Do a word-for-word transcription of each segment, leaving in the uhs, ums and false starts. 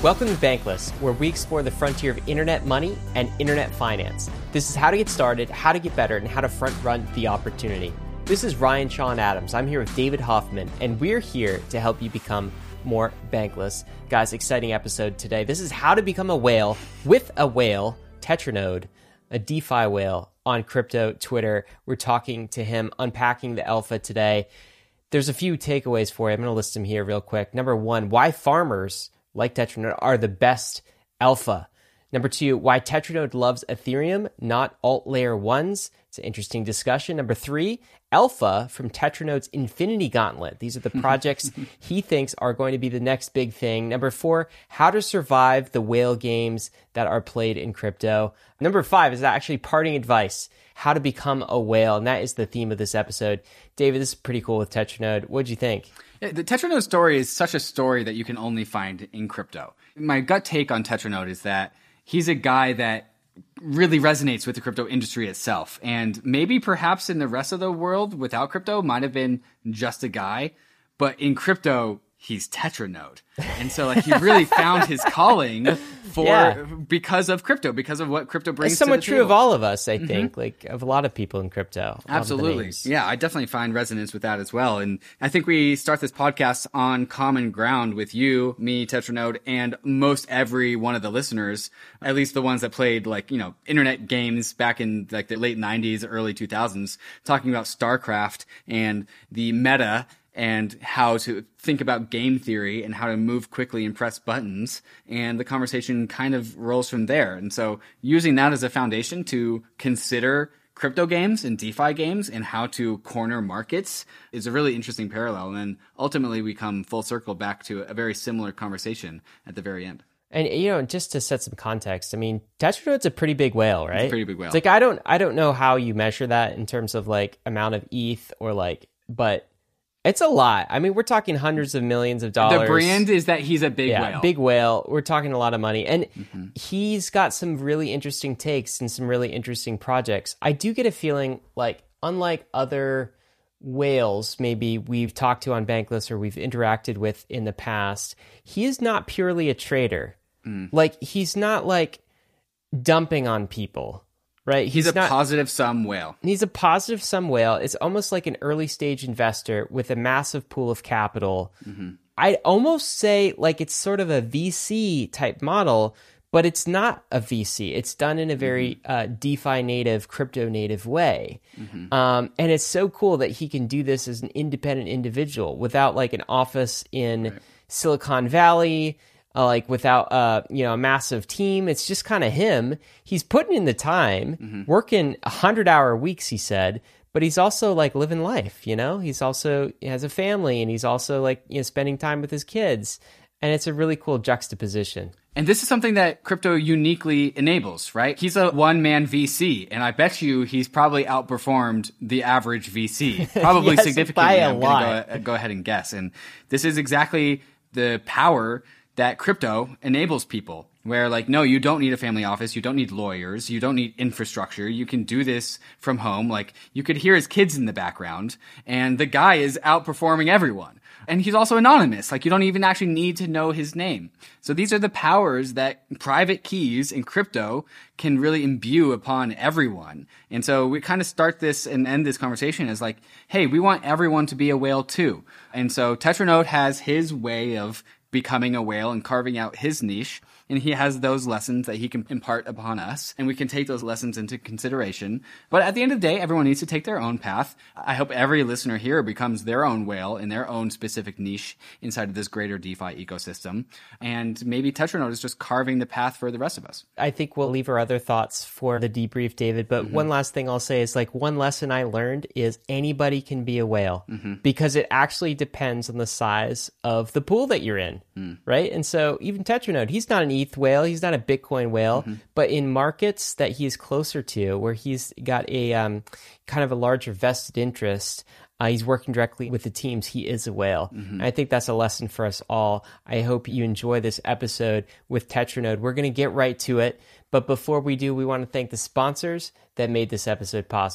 Welcome to Bankless, where we explore the frontier of internet money and internet finance. This is how to get started, how to get better, and how to front run the opportunity. This is Ryan Sean Adams. I'm here with David Hoffman, and we're here to help you become more bankless. Guys, exciting episode today. This is how to become a whale with a whale, Tetranode, a DeFi whale on crypto Twitter. We're talking to him, unpacking the alpha today. There's a few takeaways for you. I'm going to list them here real quick. Number one, why farmers like Tetranode are the best alpha. Number two, why Tetranode loves Ethereum, not alt layer ones. It's an interesting discussion. Number three, alpha from Tetranode's Infinity Gauntlet. These are the projects he thinks are going to be the next big thing. Number four, how to survive the whale games that are played in crypto. Number five is actually parting advice, how to become a whale. And that is the theme of this episode. David, this is pretty cool with Tetranode. What'd you think? Yeah, the Tetranode story is such a story that you can only find in crypto. My gut take on Tetranode is that he's a guy that really resonates with the crypto industry itself. And maybe perhaps in the rest of the world without crypto might have been just a guy. But in crypto, he's Tetranode. And so like he really found his calling for yeah. because of crypto, because of what crypto brings It's somewhat to the true table. of all of us, I Mm-hmm. think, like of a lot of people in crypto. Absolutely. Yeah, I definitely find resonance with that as well. And I think we start this podcast on common ground with you, me, Tetranode, and most every one of the listeners, at least the ones that played like, you know, internet games back in like the late nineties, early two thousands, talking about StarCraft and the meta and how to think about game theory and how to move quickly and press buttons. And the conversation kind of rolls from there. And so using that as a foundation to consider crypto games and DeFi games and how to corner markets is a really interesting parallel. And then ultimately we come full circle back to a very similar conversation at the very end. And, you know, just to set some context, I mean, Tetranode's a pretty big whale, right? It's a pretty big whale. It's like, I don't, I don't know how you measure that in terms of like amount of E T H or like, but it's a lot. I mean, we're talking hundreds of millions of dollars. The brand is that he's a big yeah, whale. big whale. We're talking a lot of money. And mm-hmm. he's got some really interesting takes and some really interesting projects. I do get a feeling like, unlike other whales maybe we've talked to on Bankless or we've interacted with in the past, he is not purely a trader. Mm. Like, he's not like dumping on people. Right, he's, he's a not, positive sum whale. He's a positive sum whale. It's almost like an early stage investor with a massive pool of capital. Mm-hmm. I'd almost say like it's sort of a V C type model, but it's not a V C. It's done in a very mm-hmm. uh, DeFi native, crypto native way. Mm-hmm. Um, and it's so cool that he can do this as an independent individual without like an office in right. Silicon Valley. Uh, like without uh, you know, a massive team. It's just kind of him. He's putting in the time, mm-hmm. working one hundred hour weeks, he said, but he's also like living life, you know? He's also he has a family and he's also like, you know, spending time with his kids. And it's a really cool juxtaposition. And this is something that crypto uniquely enables, right? He's a one-man V C, and I bet you he's probably outperformed the average V C, probably yes, significantly. By a I'm lot. Go, go ahead and guess. And this is exactly the power that crypto enables people, where like, no, you don't need a family office. You don't need lawyers. You don't need infrastructure. You can do this from home. Like, you could hear his kids in the background, and the guy is outperforming everyone. And he's also anonymous. Like, you don't even actually need to know his name. So these are the powers that private keys in crypto can really imbue upon everyone. And so we kind of start this and end this conversation as like, hey, we want everyone to be a whale too. And so Tetranode has his way of becoming a whale and carving out his niche. And he has those lessons that he can impart upon us, and we can take those lessons into consideration. But at the end of the day, everyone needs to take their own path. I hope every listener here becomes their own whale in their own specific niche inside of this greater DeFi ecosystem. And maybe Tetranode is just carving the path for the rest of us. I think we'll leave our other thoughts for the debrief, David. But mm-hmm. one last thing I'll say is like one lesson I learned is anybody can be a whale mm-hmm. because it actually depends on the size of the pool that you're in, mm. right? And so even Tetranode, he's not an E T H whale, he's not a Bitcoin whale, mm-hmm. but in markets that he's closer to, where he's got a um, kind of a larger vested interest, uh, he's working directly with the teams, he is a whale. Mm-hmm. And I think that's a lesson for us all. I hope you enjoy this episode with Tetranode. We're going to get right to it, but before we do, we want to thank the sponsors that made this episode possible.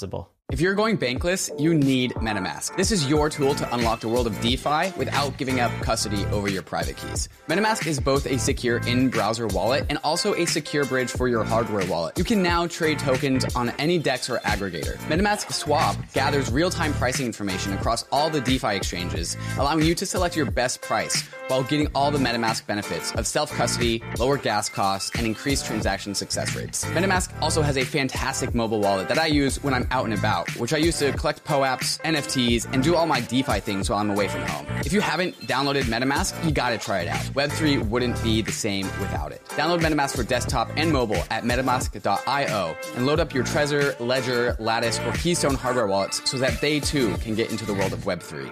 If you're going bankless, you need MetaMask. This is your tool to unlock the world of DeFi without giving up custody over your private keys. MetaMask is both a secure in-browser wallet and also a secure bridge for your hardware wallet. You can now trade tokens on any DEX or aggregator. MetaMask Swap gathers real-time pricing information across all the DeFi exchanges, allowing you to select your best price while getting all the MetaMask benefits of self-custody, lower gas costs, and increased transaction success rates. MetaMask also has a fantastic mobile wallet that I use when I'm out and about, which I use to collect P O Apps, N F Ts, and do all my DeFi things while I'm away from home. If you haven't downloaded MetaMask, you gotta try it out. Web three wouldn't be the same without it. Download MetaMask for desktop and mobile at metamask dot io and load up your Trezor, Ledger, Lattice, or Keystone hardware wallets so that they too can get into the world of Web three.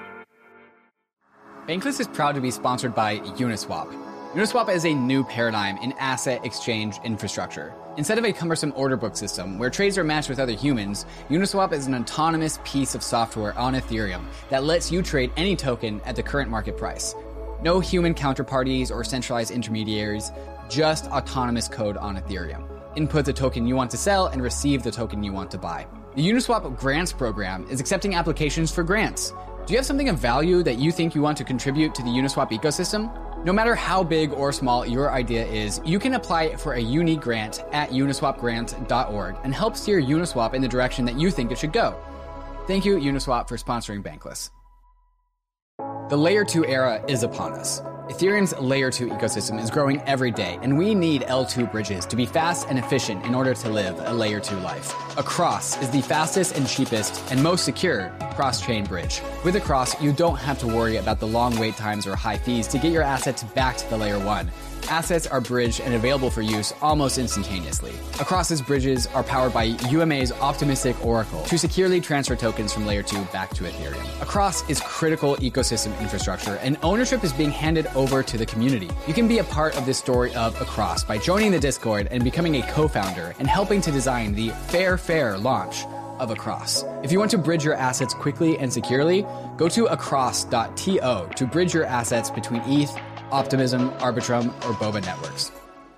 Bankless is proud to be sponsored by Uniswap. Uniswap is a new paradigm in asset exchange infrastructure. Instead of a cumbersome order book system where trades are matched with other humans, Uniswap is an autonomous piece of software on Ethereum that lets you trade any token at the current market price. No human counterparties or centralized intermediaries, just autonomous code on Ethereum. Input the token you want to sell and receive the token you want to buy. The Uniswap Grants program is accepting applications for grants. Do you have something of value that you think you want to contribute to the Uniswap ecosystem? No matter how big or small your idea is, you can apply for a unique grant at uniswap grant dot org and help steer Uniswap in the direction that you think it should go. Thank you, Uniswap, for sponsoring Bankless. The Layer two era is upon us. Ethereum's Layer two ecosystem is growing every day, and we need L two bridges to be fast and efficient in order to live a Layer two life. Across is the fastest and cheapest and most secure cross-chain bridge. With Across, you don't have to worry about the long wait times or high fees to get your assets back to the Layer one. Assets are bridged and available for use almost instantaneously. Across's bridges are powered by U M A's Optimistic Oracle to securely transfer tokens from Layer two back to Ethereum. Across is critical ecosystem infrastructure, and ownership is being handed over to the community. You can be a part of this story of Across by joining the Discord and becoming a co-founder and helping to design the Fair Fair launch of Across. If you want to bridge your assets quickly and securely, go to across dot to to bridge your assets between E T H, Optimism, Arbitrum, or Boba networks.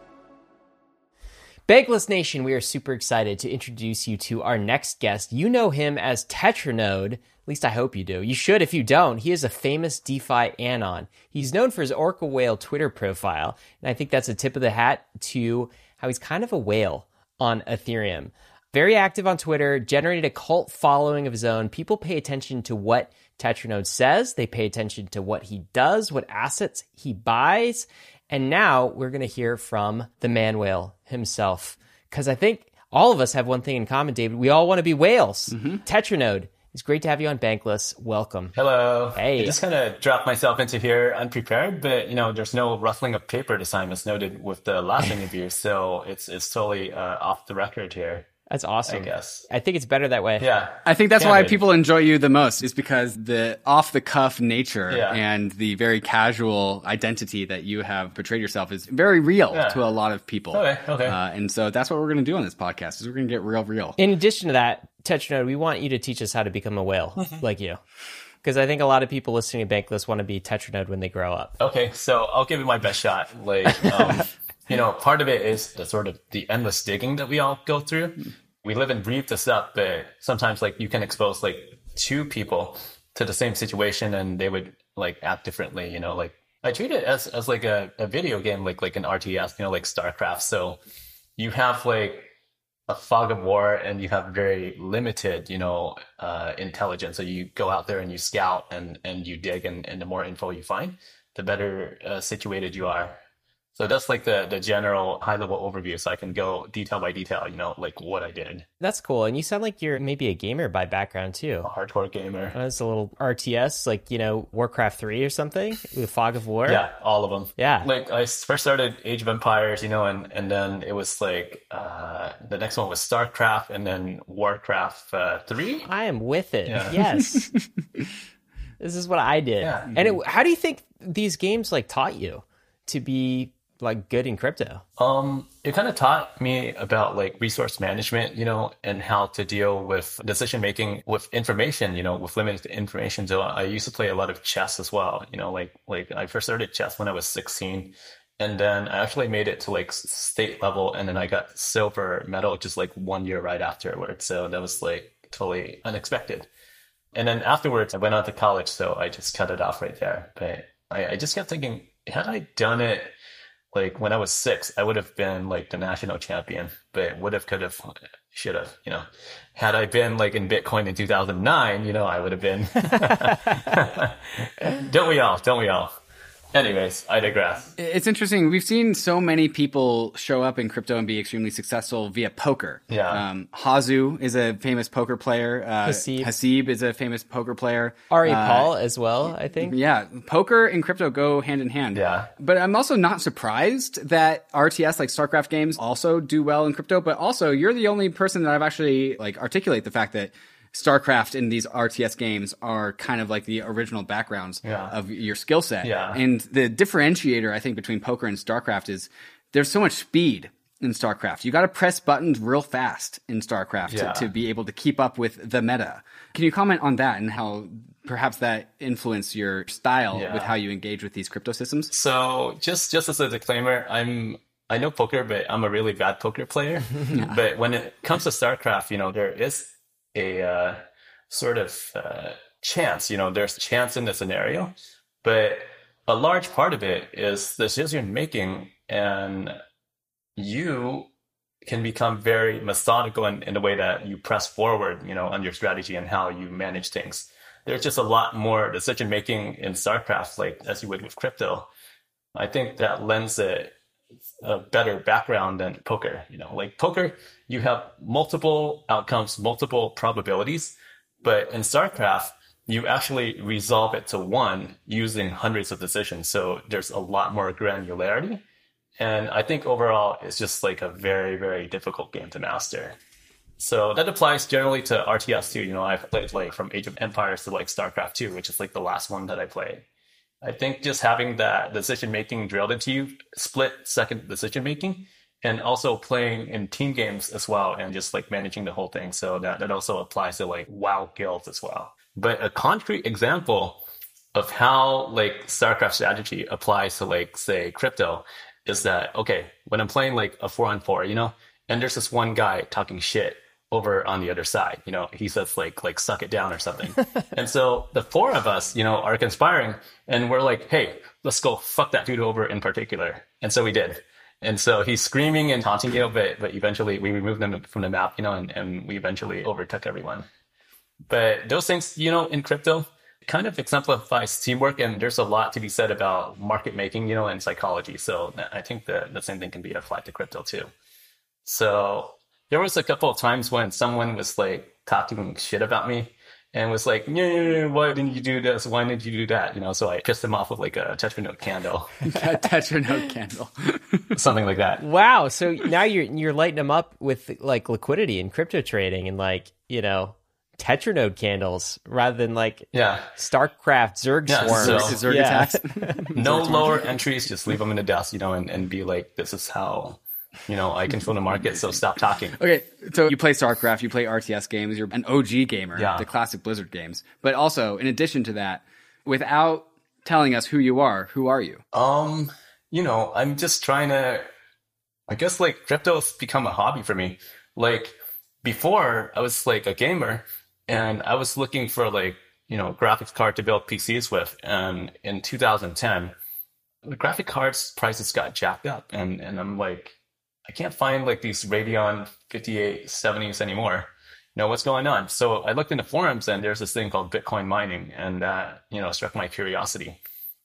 Bankless Nation, we are super excited to introduce you to our next guest. You know him as Tetranode. At least I hope you do. You should if you don't. He is a famous DeFi anon. He's known for his Orca Whale Twitter profile, and I think that's a tip of the hat to how he's kind of a whale on Ethereum. Very active on Twitter, generated a cult following of his own. People pay attention to what Tetranode says. They pay attention to what he does, what assets he buys. And now we're going to hear from the man whale himself. Because I think all of us have one thing in common, David. We all want to be whales. Mm-hmm. Tetranode, it's great to have you on Bankless. Welcome. Hello. Hey. I just kind of dropped myself into here unprepared, but you know, there's no ruffling of paper this time as noted with the last interview. So it's it's totally uh, off the record here. That's awesome. I guess. I think it's better that way. Yeah. I think that's Candid. why people enjoy you the most, is because the off-the-cuff nature Yeah. and the very casual identity that you have portrayed yourself is very real Yeah. to a lot of people. Okay, okay. Uh, and so that's what we're going to do on this podcast, is we're going to get real, real. In addition to that, Tetranode, we want you to teach us how to become a whale like you. Because I think a lot of people listening to Bankless want to be Tetranode when they grow up. Okay, so I'll give it my best shot. Like, um, you know, part of it is the sort of the endless digging that we all go through. We live and breathe this up, but sometimes like you can expose like two people to the same situation and they would like act differently, you know, like I treat it as, as like a, a video game, like, like an R T S, you know, like StarCraft. So you have like a fog of war and you have very limited, you know, uh, intelligence. So you go out there and you scout and, and you dig, and, and the more info you find, the better uh, situated you are. So that's like the, the general high level overview. So I can go detail by detail, you know, like what I did. That's cool. And you sound like you're maybe a gamer by background too. A hardcore gamer. That's a little R T S, like, you know, Warcraft three or something with Fog of War. Yeah, all of them. Yeah. Like I first started Age of Empires, you know, and, and then it was like, uh, the next one was StarCraft and then Warcraft uh, three. I am with it. Yeah. Yes. This is what I did. Yeah. And it, how do you think these games like taught you to be like good in crypto? Um, it kind of taught me about like resource management, you know, and how to deal with decision making with information, you know, with limited information. So I used to play a lot of chess as well, you know, like like I first started chess when I was sixteen, and then I actually made it to like state level, and then I got silver medal just like one year right afterwards. So that was like totally unexpected. And then afterwards, I went on to college, so I just cut it off right there. But I, I just kept thinking, had I done it like when I was six, I would have been like the national champion, but would have, could have, should have, you know, had I been like in Bitcoin in two thousand nine, you know, I would have been. Don't we all? Don't we all? Anyways, I digress. It's interesting. We've seen so many people show up in crypto and be extremely successful via poker. Yeah. Um, Hazu is a famous poker player. Uh, Hasib. Hasib is a famous poker player. Ari Uh, Paul as well, I think. Yeah, poker and crypto go hand in hand. Yeah. But I'm also not surprised that R T S, like StarCraft games, also do well in crypto. But also, you're the only person that I've actually like articulate the fact that StarCraft and these R T S games are kind of like the original backgrounds Yeah. of your skill set. Yeah. And the differentiator, I think, between poker and StarCraft is there's so much speed in StarCraft. You got to press buttons real fast in StarCraft Yeah. to, to be able to keep up with the meta. Can you comment on that and how perhaps that influenced your style Yeah. with how you engage with these crypto systems? So just just as a disclaimer, I'm I know poker, but I'm a really bad poker player. But when it comes to StarCraft, you know, there is a uh, sort of uh, chance, you know, there's chance in the scenario, but a large part of it is the decision making, and you can become very methodical in, in the way that you press forward, you know, on your strategy and how you manage things. There's just a lot more decision making in StarCraft, like as you would with crypto. I think that lends it a better background than poker. You know, like poker, you have multiple outcomes, multiple probabilities, but in StarCraft, you actually resolve it to one using hundreds of decisions. So there's a lot more granularity. And I think overall, it's just like a very, very difficult game to master. So that applies generally to R T S too. You know, I've played like from Age of Empires to like StarCraft two, which is like the last one that I played. I think just having that decision making drilled into you, split second decision making, and also playing in team games as well, and just like managing the whole thing. So that, that also applies to like WoW guilds as well. But a concrete example of how like StarCraft strategy applies to like say crypto is that, okay, when I'm playing like a four on four, you know, and there's this one guy talking shit over on the other side, you know, he says like, like suck it down or something. And so the four of us, you know, are conspiring and we're like, hey, let's go fuck that dude over in particular. And so we did. And so he's screaming and taunting, you know, but, but eventually we removed him from the map, you know, and, and we eventually overtook everyone. But those things, you know, in crypto kind of exemplifies teamwork, and there's a lot to be said about market making, you know, and psychology. So I think that the same thing can be applied to crypto too. So there was a couple of times when someone was like talking shit about me and was like, yeah, yeah, yeah, why didn't you do this? Why didn't you do that? You know, so I pissed him off with like a Tetranote candle. A Tetranote candle. Something like that. Wow. So now you're you're lighting them up with like liquidity and crypto trading and like, you know, Tetranode candles rather than like Yeah. StarCraft Zerg Yeah, swarms. so- Zerg Yeah. attacks. No lower entries, just leave them in the desk, you know, and, and be like, this is how, you know, I control the market, so stop talking. Okay, so you play StarCraft, you play R T S games, you're an O G gamer, Yeah. the classic Blizzard games. But also, in addition to that, without telling us who you are, who are you? Um, you know, I'm just trying to, I guess like crypto's become a hobby for me. Like before I was like a gamer and I was looking for like, you know, graphics card to build P Cs with. And in two thousand ten, the graphic cards prices got jacked up and, and I'm like, I can't find like these Radeon fifty-eight seventies anymore. You know, what's going on? So I looked into forums and there's this thing called Bitcoin mining, and that, you know, struck my curiosity.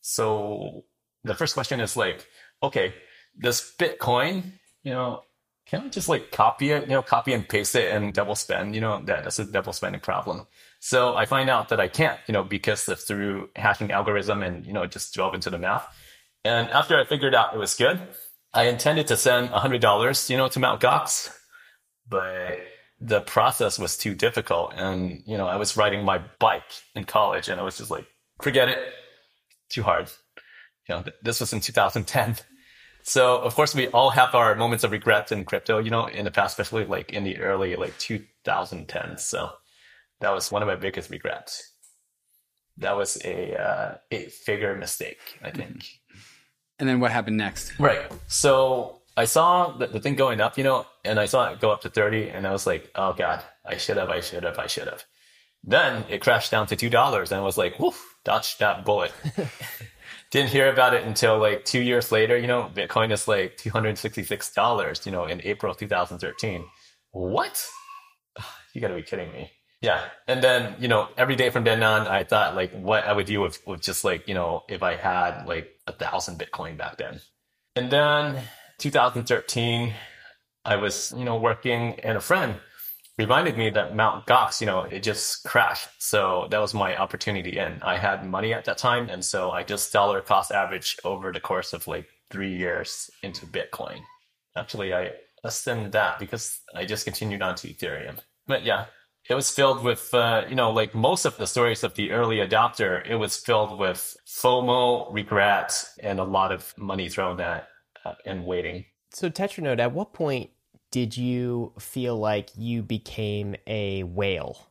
So the first question is like, okay, this Bitcoin, you know, can I just like copy it, you know, copy and paste it and double spend? You know, that, that's a double spending problem. So I find out that I can't, you know, because of through hashing algorithm and, you know, just delve into the math. And after I figured out it was good, I intended to send one hundred dollars, you know, to Mt. Gox, but the process was too difficult. And, you know, I was riding my bike in college and I was just like, forget it, too hard. You know, th- this was in two thousand ten. So, of course, we all have our moments of regret in crypto, you know, in the past, especially like in the early, like two thousand tens. So that was one of my biggest regrets. That was a uh, eight-figure mistake, I think. And then what happened next? Right. So I saw the, the thing going up, you know, and I saw it go up to thirty, and I was like, oh God, I should have, I should have, I should have. Then it crashed down to two dollars and I was like, woof, dodged that bullet. Didn't hear about it until like two years later. You know, Bitcoin is like two hundred sixty-six dollars, you know, in April two thousand thirteen. What? You gotta be kidding me. Yeah. And then, you know, every day from then on, I thought like what I would do with, with just like, you know, if I had like a thousand Bitcoin back then. And then two thousand thirteen, I was, you know, working and a friend reminded me that Mount Gox, you know, it just crashed. So that was my opportunity in. I had money at that time. And so I just dollar cost average over the course of like three years into Bitcoin. Actually, I less than that because I just continued on to Ethereum. But yeah, it was filled with, uh, you know, like most of the stories of the early adopter, it was filled with FOMO, regret, and a lot of money thrown at uh, and waiting. So Tetranode, at what point did you feel like you became a whale?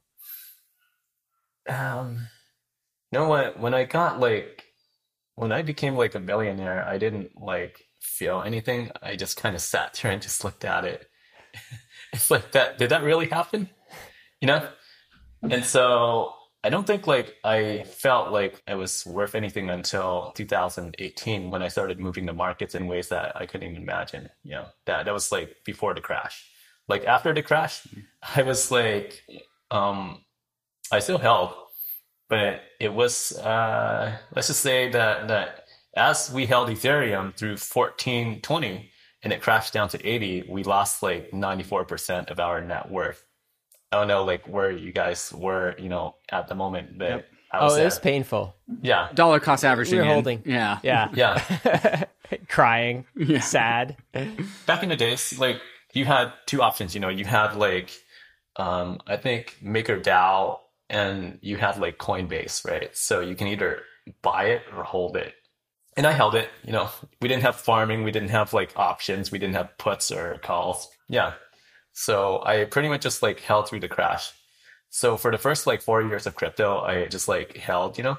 Um, you know what? When I got like, when I became like a millionaire, I didn't like feel anything. I just kind of sat there and just looked at it. It's like that. Did that really happen? You know? And so I don't think like I felt like it was worth anything until two thousand eighteen when I started moving the markets in ways that I couldn't even imagine. You know, that that was like before the crash. Like after the crash, I was like, um, I still held, but it was uh, let's just say that that as we held Ethereum through fourteen twenty and it crashed down to eighty, we lost like ninety-four percent of our net worth. I don't know, like where you guys were, you know, at the moment. But Yep. I was Oh, it was at. painful. Yeah, Dollar cost averaging. We were in. holding. Yeah. Yeah. yeah. Crying, Yeah. sad. Back in the days, like you had two options. You know, you had like, um, I think MakerDAO, and you had like Coinbase, right? So you can either buy it or hold it. And I held it. You know, we didn't have farming, we didn't have like options, we didn't have puts or calls. Yeah. So I pretty much just like held through the crash. So for the first like four years of crypto, I just like held, you know.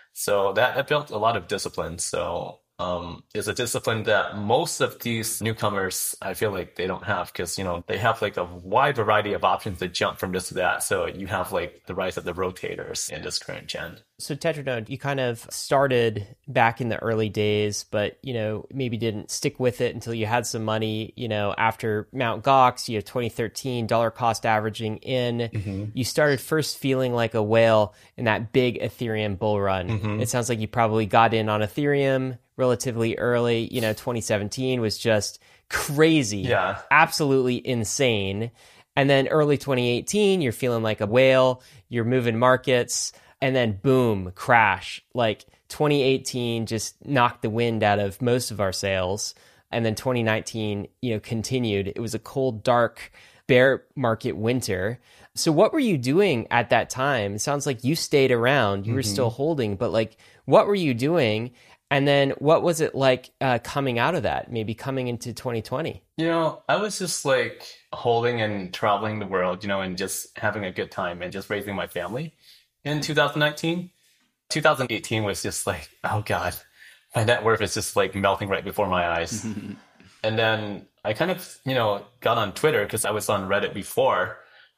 So that, that built a lot of discipline. So um, it's a discipline that most of these newcomers, I feel like they don't have because, you know, they have like a wide variety of options to jump from this to that. So you have like the rise of the rotators in this current gen. So Tetranode, you kind of started back in the early days, but, you know, maybe didn't stick with it until you had some money, you know, after Mount Gox, you know, twenty thirteen, dollar cost averaging in, mm-hmm. You started first feeling like a whale in that big Ethereum bull run. Mm-hmm. It sounds like you probably got in on Ethereum relatively early. You know, twenty seventeen was just crazy, yeah, absolutely insane. And then early twenty eighteen, you're feeling like a whale, you're moving markets. And then boom, crash. Like twenty eighteen just knocked the wind out of most of our sales. And then twenty nineteen, you know, continued. It was a cold, dark bear market winter. So what were you doing at that time? It sounds like you stayed around. You mm-hmm. were still holding, but like, what were you doing? And then what was it like uh, coming out of that, maybe coming into twenty twenty? You know, I was just like holding and traveling the world, you know, and just having a good time and just raising my family. In two thousand nineteen, two thousand eighteen was just like, oh God, my net worth is just like melting right before my eyes. And then I kind of, you know, got on Twitter because I was on Reddit before.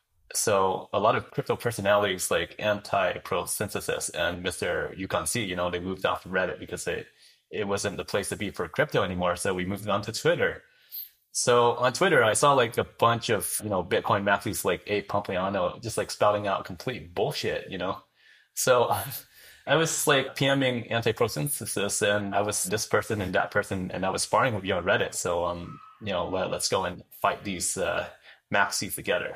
So a lot of crypto personalities like Anti-Pro Synthesis and Mister Yukon C, you know, they moved off Reddit because it, it wasn't the place to be for crypto anymore. So we moved on to Twitter. So on Twitter, I saw like a bunch of, you know, Bitcoin maxis like Ape Pompliano just like spouting out complete bullshit, you know? So I was like PMing Anti-Pro Synthesis and I was this person and that person and I was sparring with you on Reddit. So, um, you know, let, let's go and fight these uh, maxis together.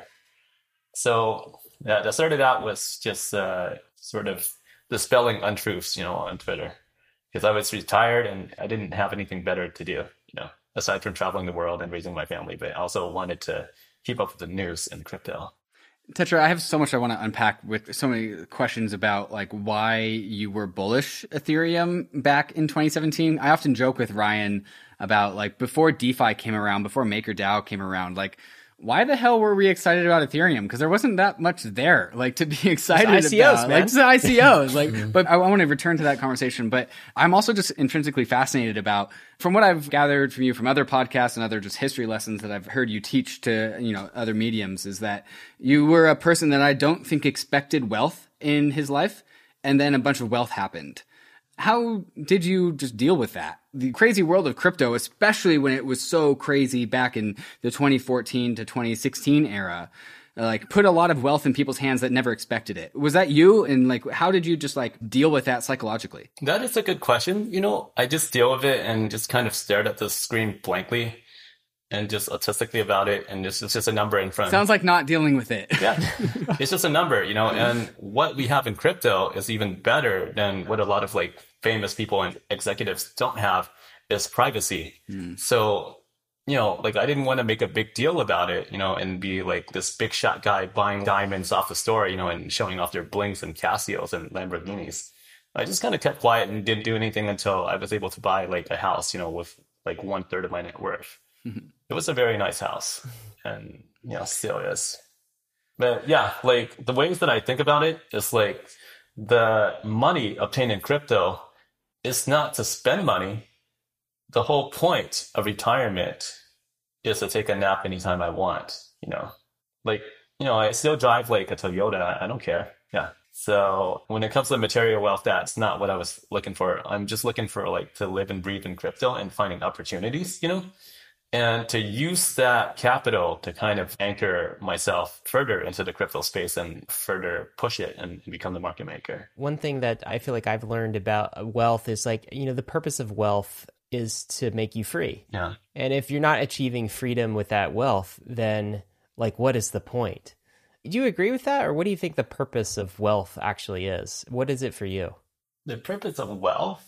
So yeah, that started out was just uh, sort of dispelling untruths, you know, on Twitter because I was retired and I didn't have anything better to do, you know, aside from traveling the world and raising my family, but I also wanted to keep up with the news in crypto. Tetra, I have so much I want to unpack with so many questions about like why you were bullish Ethereum back in twenty seventeen. I often joke with Ryan about like before DeFi came around, before MakerDAO came around, like why the hell were we excited about Ethereum? Because there wasn't that much there, like, to be excited I C Os, about. man. Like, it's the I C Os. Like, but I, I want to return to that conversation. But I'm also just intrinsically fascinated about, from what I've gathered from you from other podcasts and other just history lessons that I've heard you teach to, you know, other mediums, is that you were a person that I don't think expected wealth in his life, and then a bunch of wealth happened. How did you just deal with that? The crazy world of crypto, especially when it was so crazy back in the twenty fourteen to twenty sixteen era, like, put a lot of wealth in people's hands that never expected it. Was that you? And like, how did you just like deal with that psychologically? That is a good question. You know, I just deal with it and just kind of stared at the screen blankly and just autistically about it. And just, it's just a number in front. Sounds like not dealing with it. Yeah. It's just a number, you know, and what we have in crypto is even better than what a lot of like famous people and executives don't have, is privacy. Mm. So, you know, like, I didn't want to make a big deal about it, you know, and be like this big shot guy buying diamonds off the store, you know, and showing off their blings and Casios and Lamborghinis. I just kind of kept quiet and didn't do anything until I was able to buy like a house, you know, with like one third of my net worth. Mm-hmm. It was a very nice house, and, you know, still is. But yeah, like, the ways that I think about it is like, the money obtained in crypto is not to spend money. The whole point of retirement is to take a nap anytime I want, you know, like, you know, I still drive like a Toyota. I don't care. Yeah. So when it comes to material wealth, that's not what I was looking for. I'm just looking for like to live and breathe in crypto and finding opportunities, you know, and to use that capital to kind of anchor myself further into the crypto space and further push it and become the market maker. One thing that I feel like I've learned about wealth is like, you know, the purpose of wealth is to make you free. Yeah. And if you're not achieving freedom with that wealth, then like, what is the point? Do you agree with that? Or what do you think the purpose of wealth actually is? What is it for you? The purpose of wealth?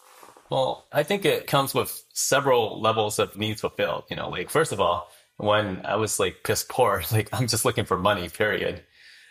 Well, I think it comes with several levels of needs fulfilled. You know, like, first of all, when I was like piss poor, like, I'm just looking for money, period.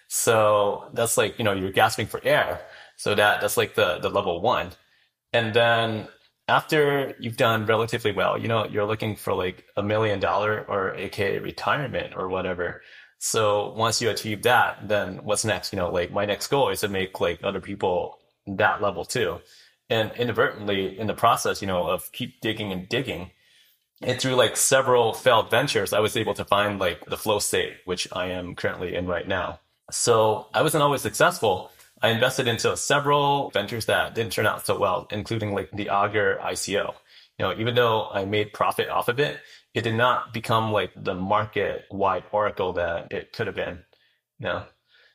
So that's like, you know, you're gasping for air. So that that's like the, the level one. And then after you've done relatively well, you know, you're looking for like a million dollar or A K A retirement or whatever. So once you achieve that, then what's next? You know, like, my next goal is to make like other people that level too. And inadvertently in the process, you know, of keep digging and digging, and through like several failed ventures, I was able to find like the flow state, which I am currently in right now. So I wasn't always successful. I invested into several ventures that didn't turn out so well, including like the Augur I C O. You know, even though I made profit off of it, it did not become like the market-wide oracle that it could have been. You know?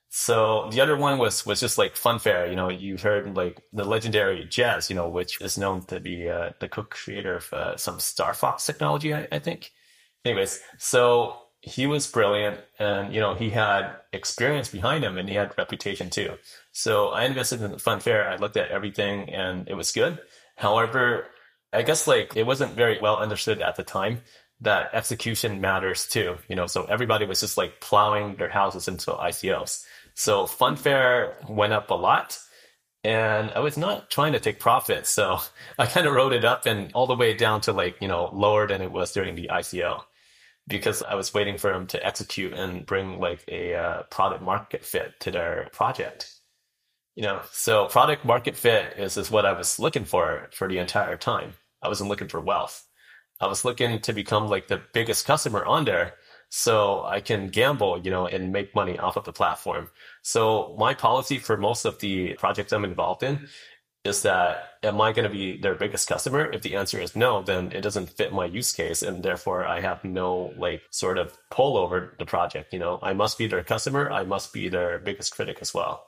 So the other one was was just like Funfair. You know, you heard like the legendary Jez, you know, which is known to be uh, the co-creator of uh, some Star Fox technology, I, I think. Anyways, so he was brilliant, and, you know, he had experience behind him, and he had reputation too. So I invested in Funfair. I looked at everything, and it was good. However, I guess like it wasn't very well understood at the time that execution matters too. You know, so everybody was just like plowing their houses into I C Os. So Funfair went up a lot, and I was not trying to take profit. So I kind of wrote it up and all the way down to like, you know, lower than it was during the I C O, because I was waiting for them to execute and bring like a uh, product market fit to their project. You know, so product market fit is, is what I was looking for for the entire time. I wasn't looking for wealth. I was looking to become like the biggest customer on there, so I can gamble, you know, and make money off of the platform. So my policy for most of the projects I'm involved in is that, am I going to be their biggest customer? If the answer is no, then it doesn't fit my use case, and therefore I have no like sort of pull over the project. You know, I must be their customer. I must be their biggest critic as well.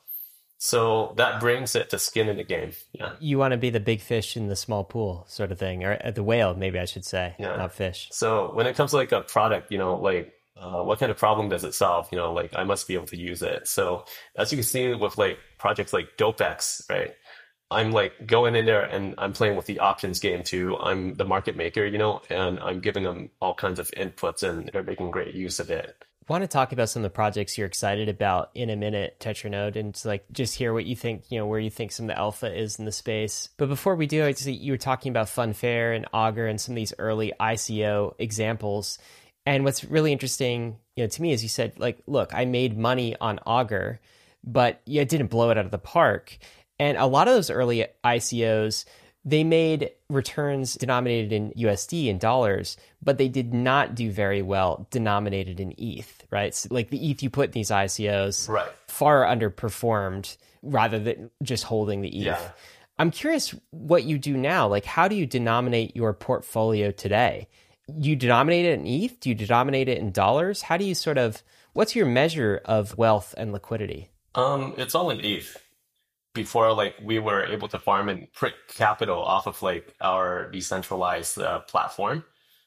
So that brings it to skin in the game. Yeah. You want to be the big fish in the small pool sort of thing, or the whale, maybe I should say, yeah. Not fish. So when it comes to like a product, you know, like uh, what kind of problem does it solve? You know, like I must be able to use it. So as you can see with like projects like DopeX, right? I'm like going in there and I'm playing with the options game too. I'm the market maker, you know, and I'm giving them all kinds of inputs, and they're making great use of it. I want to talk about some of the projects you're excited about in a minute, Tetranode, and to like just hear what you think, you know, where you think some of the alpha is in the space. But before we do, I see you were talking about Funfair and Augur and some of these early I C O examples. And what's really interesting, you know, to me is you said, like, look, I made money on Augur, but you didn't blow it out of the park. And a lot of those early I C Os, they made returns denominated in U S D, in dollars, but they did not do very well denominated in E T H, right? So like the E T H you put in these I C Os right. far underperformed rather than just holding the E T H. Yeah. I'm curious what you do now. Like, how do you denominate your portfolio today? You denominate it in E T H? Do you denominate it in dollars? How do you sort of, what's your measure of wealth and liquidity? Um, it's all in E T H. Before, like, we were able to farm and print capital off of like our decentralized uh, platform,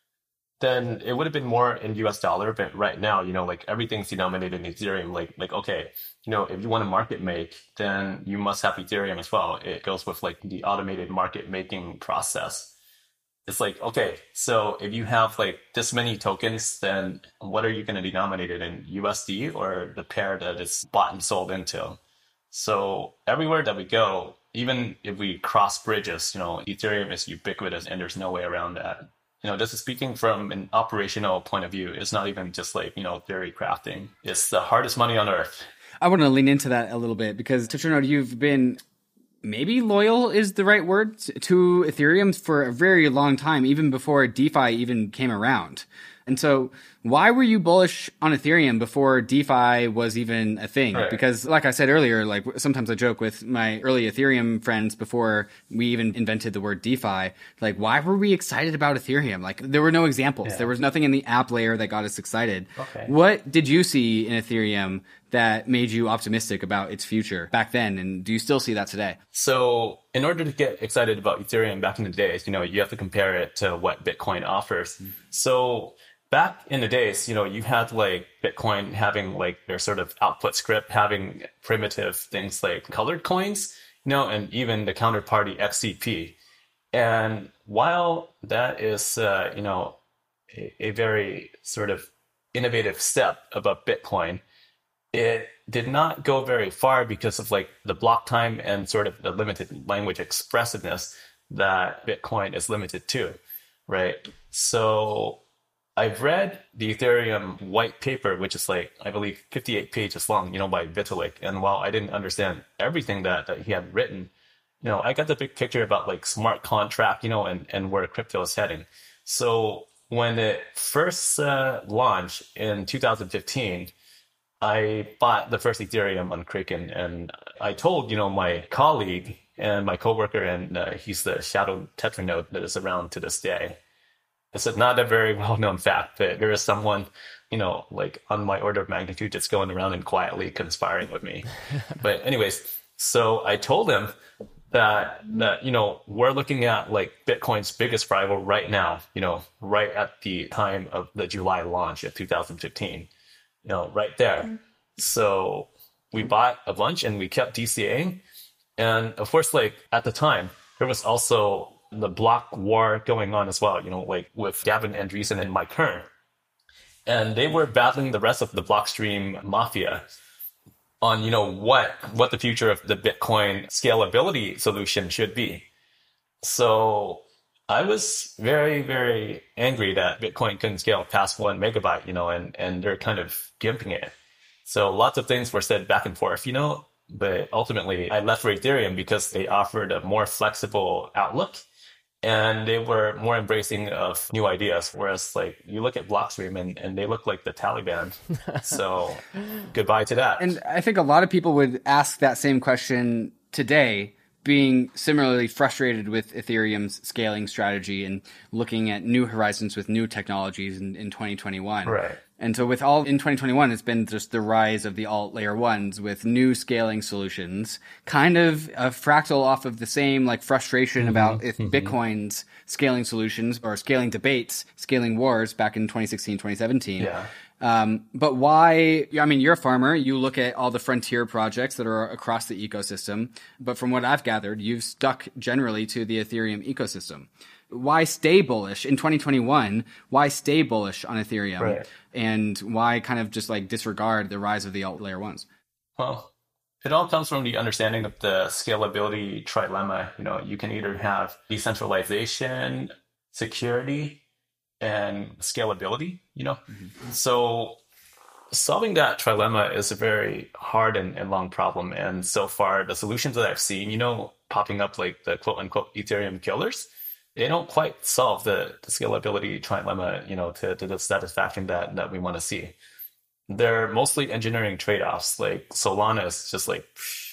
then it would have been more in U S dollar. But right now, you know, like everything's denominated in Ethereum. Like, like okay, you know, if you want to market make, then you must have Ethereum as well. It goes with like the automated market making process. It's like, okay, so if you have like this many tokens, then what are you going to denominate it in, U S D or the pair that it's bought and sold into? So everywhere that we go, even if we cross bridges, you know, Ethereum is ubiquitous and there's no way around that. You know, this is speaking from an operational point of view. It's not even just like, you know, theory crafting. It's the hardest money on earth. I want to lean into that a little bit because, Tetranode, you've been maybe loyal is the right word to Ethereum for a very long time, even before DeFi even came around. And so why were you bullish on Ethereum before DeFi was even a thing? Right. Because like I said earlier, like sometimes I joke with my early Ethereum friends before we even invented the word DeFi, like, why were we excited about Ethereum? Like, there were no examples. Yeah. There was nothing in the app layer that got us excited. Okay. What did you see in Ethereum that made you optimistic about its future back then? And do you still see that today? So in order to get excited about Ethereum back in the days, you know, you have to compare it to what Bitcoin offers. Mm-hmm. So back in the days, you know, you had like Bitcoin having like their sort of output script, having primitive things like colored coins, you know, and even the counterparty X C P. And while that is, uh, you know, a, a very sort of innovative step above Bitcoin, it did not go very far because of like the block time and sort of the limited language expressiveness that Bitcoin is limited to, right? So I've read the Ethereum white paper, which is like, I believe, fifty-eight pages long, you know, by Vitalik. And while I didn't understand everything that, that he had written, you know, I got the big picture about like smart contract, you know, and, and where crypto is heading. So when it first uh, launched in two thousand fifteen, I bought the first Ethereum on Kraken, and I told, you know, my colleague and my coworker, and uh, he's the shadow Tetranode that is around to this day. It's not a very well-known fact, but there is someone, you know, like on my order of magnitude that's going around and quietly conspiring with me. But anyways, so I told him that, that, you know, we're looking at like Bitcoin's biggest rival right now, you know, right at the time of the July launch of two thousand fifteen, you know, right there. So we bought a bunch and we kept DCAing. And of course, like at the time, there was also the block war going on as well, you know, like with Gavin Andresen and Mike Hearn. And they were battling the rest of the Blockstream mafia on, you know, what, what the future of the Bitcoin scalability solution should be. So I was very, very angry that Bitcoin couldn't scale past one megabyte, you know, and, and they're kind of gimping it. So lots of things were said back and forth, you know, but ultimately I left for Ethereum because they offered a more flexible outlook. And they were more embracing of new ideas. Whereas like you look at Blockstream and, and they look like the Taliban. So goodbye to that. And I think a lot of people would ask that same question today, being similarly frustrated with Ethereum's scaling strategy and looking at new horizons with new technologies in, in twenty twenty-one. Right. And so with all in twenty twenty-one, it's been just the rise of the alt layer ones with new scaling solutions, kind of a fractal off of the same like frustration mm-hmm. about if mm-hmm. Bitcoin's scaling solutions or scaling debates, scaling wars back in twenty sixteen, twenty seventeen. Yeah. Um, but why, I mean, you're a farmer, you look at all the frontier projects that are across the ecosystem, but from what I've gathered, you've stuck generally to the Ethereum ecosystem. Why stay bullish in twenty twenty-one? Why stay bullish on Ethereum? Right. And why kind of just like disregard the rise of the alt layer ones? Well, it all comes from the understanding of the scalability trilemma. You know, you can either have decentralization, security, and scalability, you know? Mm-hmm. So solving that trilemma is a very hard and, and long problem. And so far, the solutions that I've seen, you know, popping up like the quote unquote Ethereum killers, they don't quite solve the, the scalability trilemma, you know, to, to the satisfaction that, that we want to see. They're mostly engineering trade-offs. Like Solana is just like,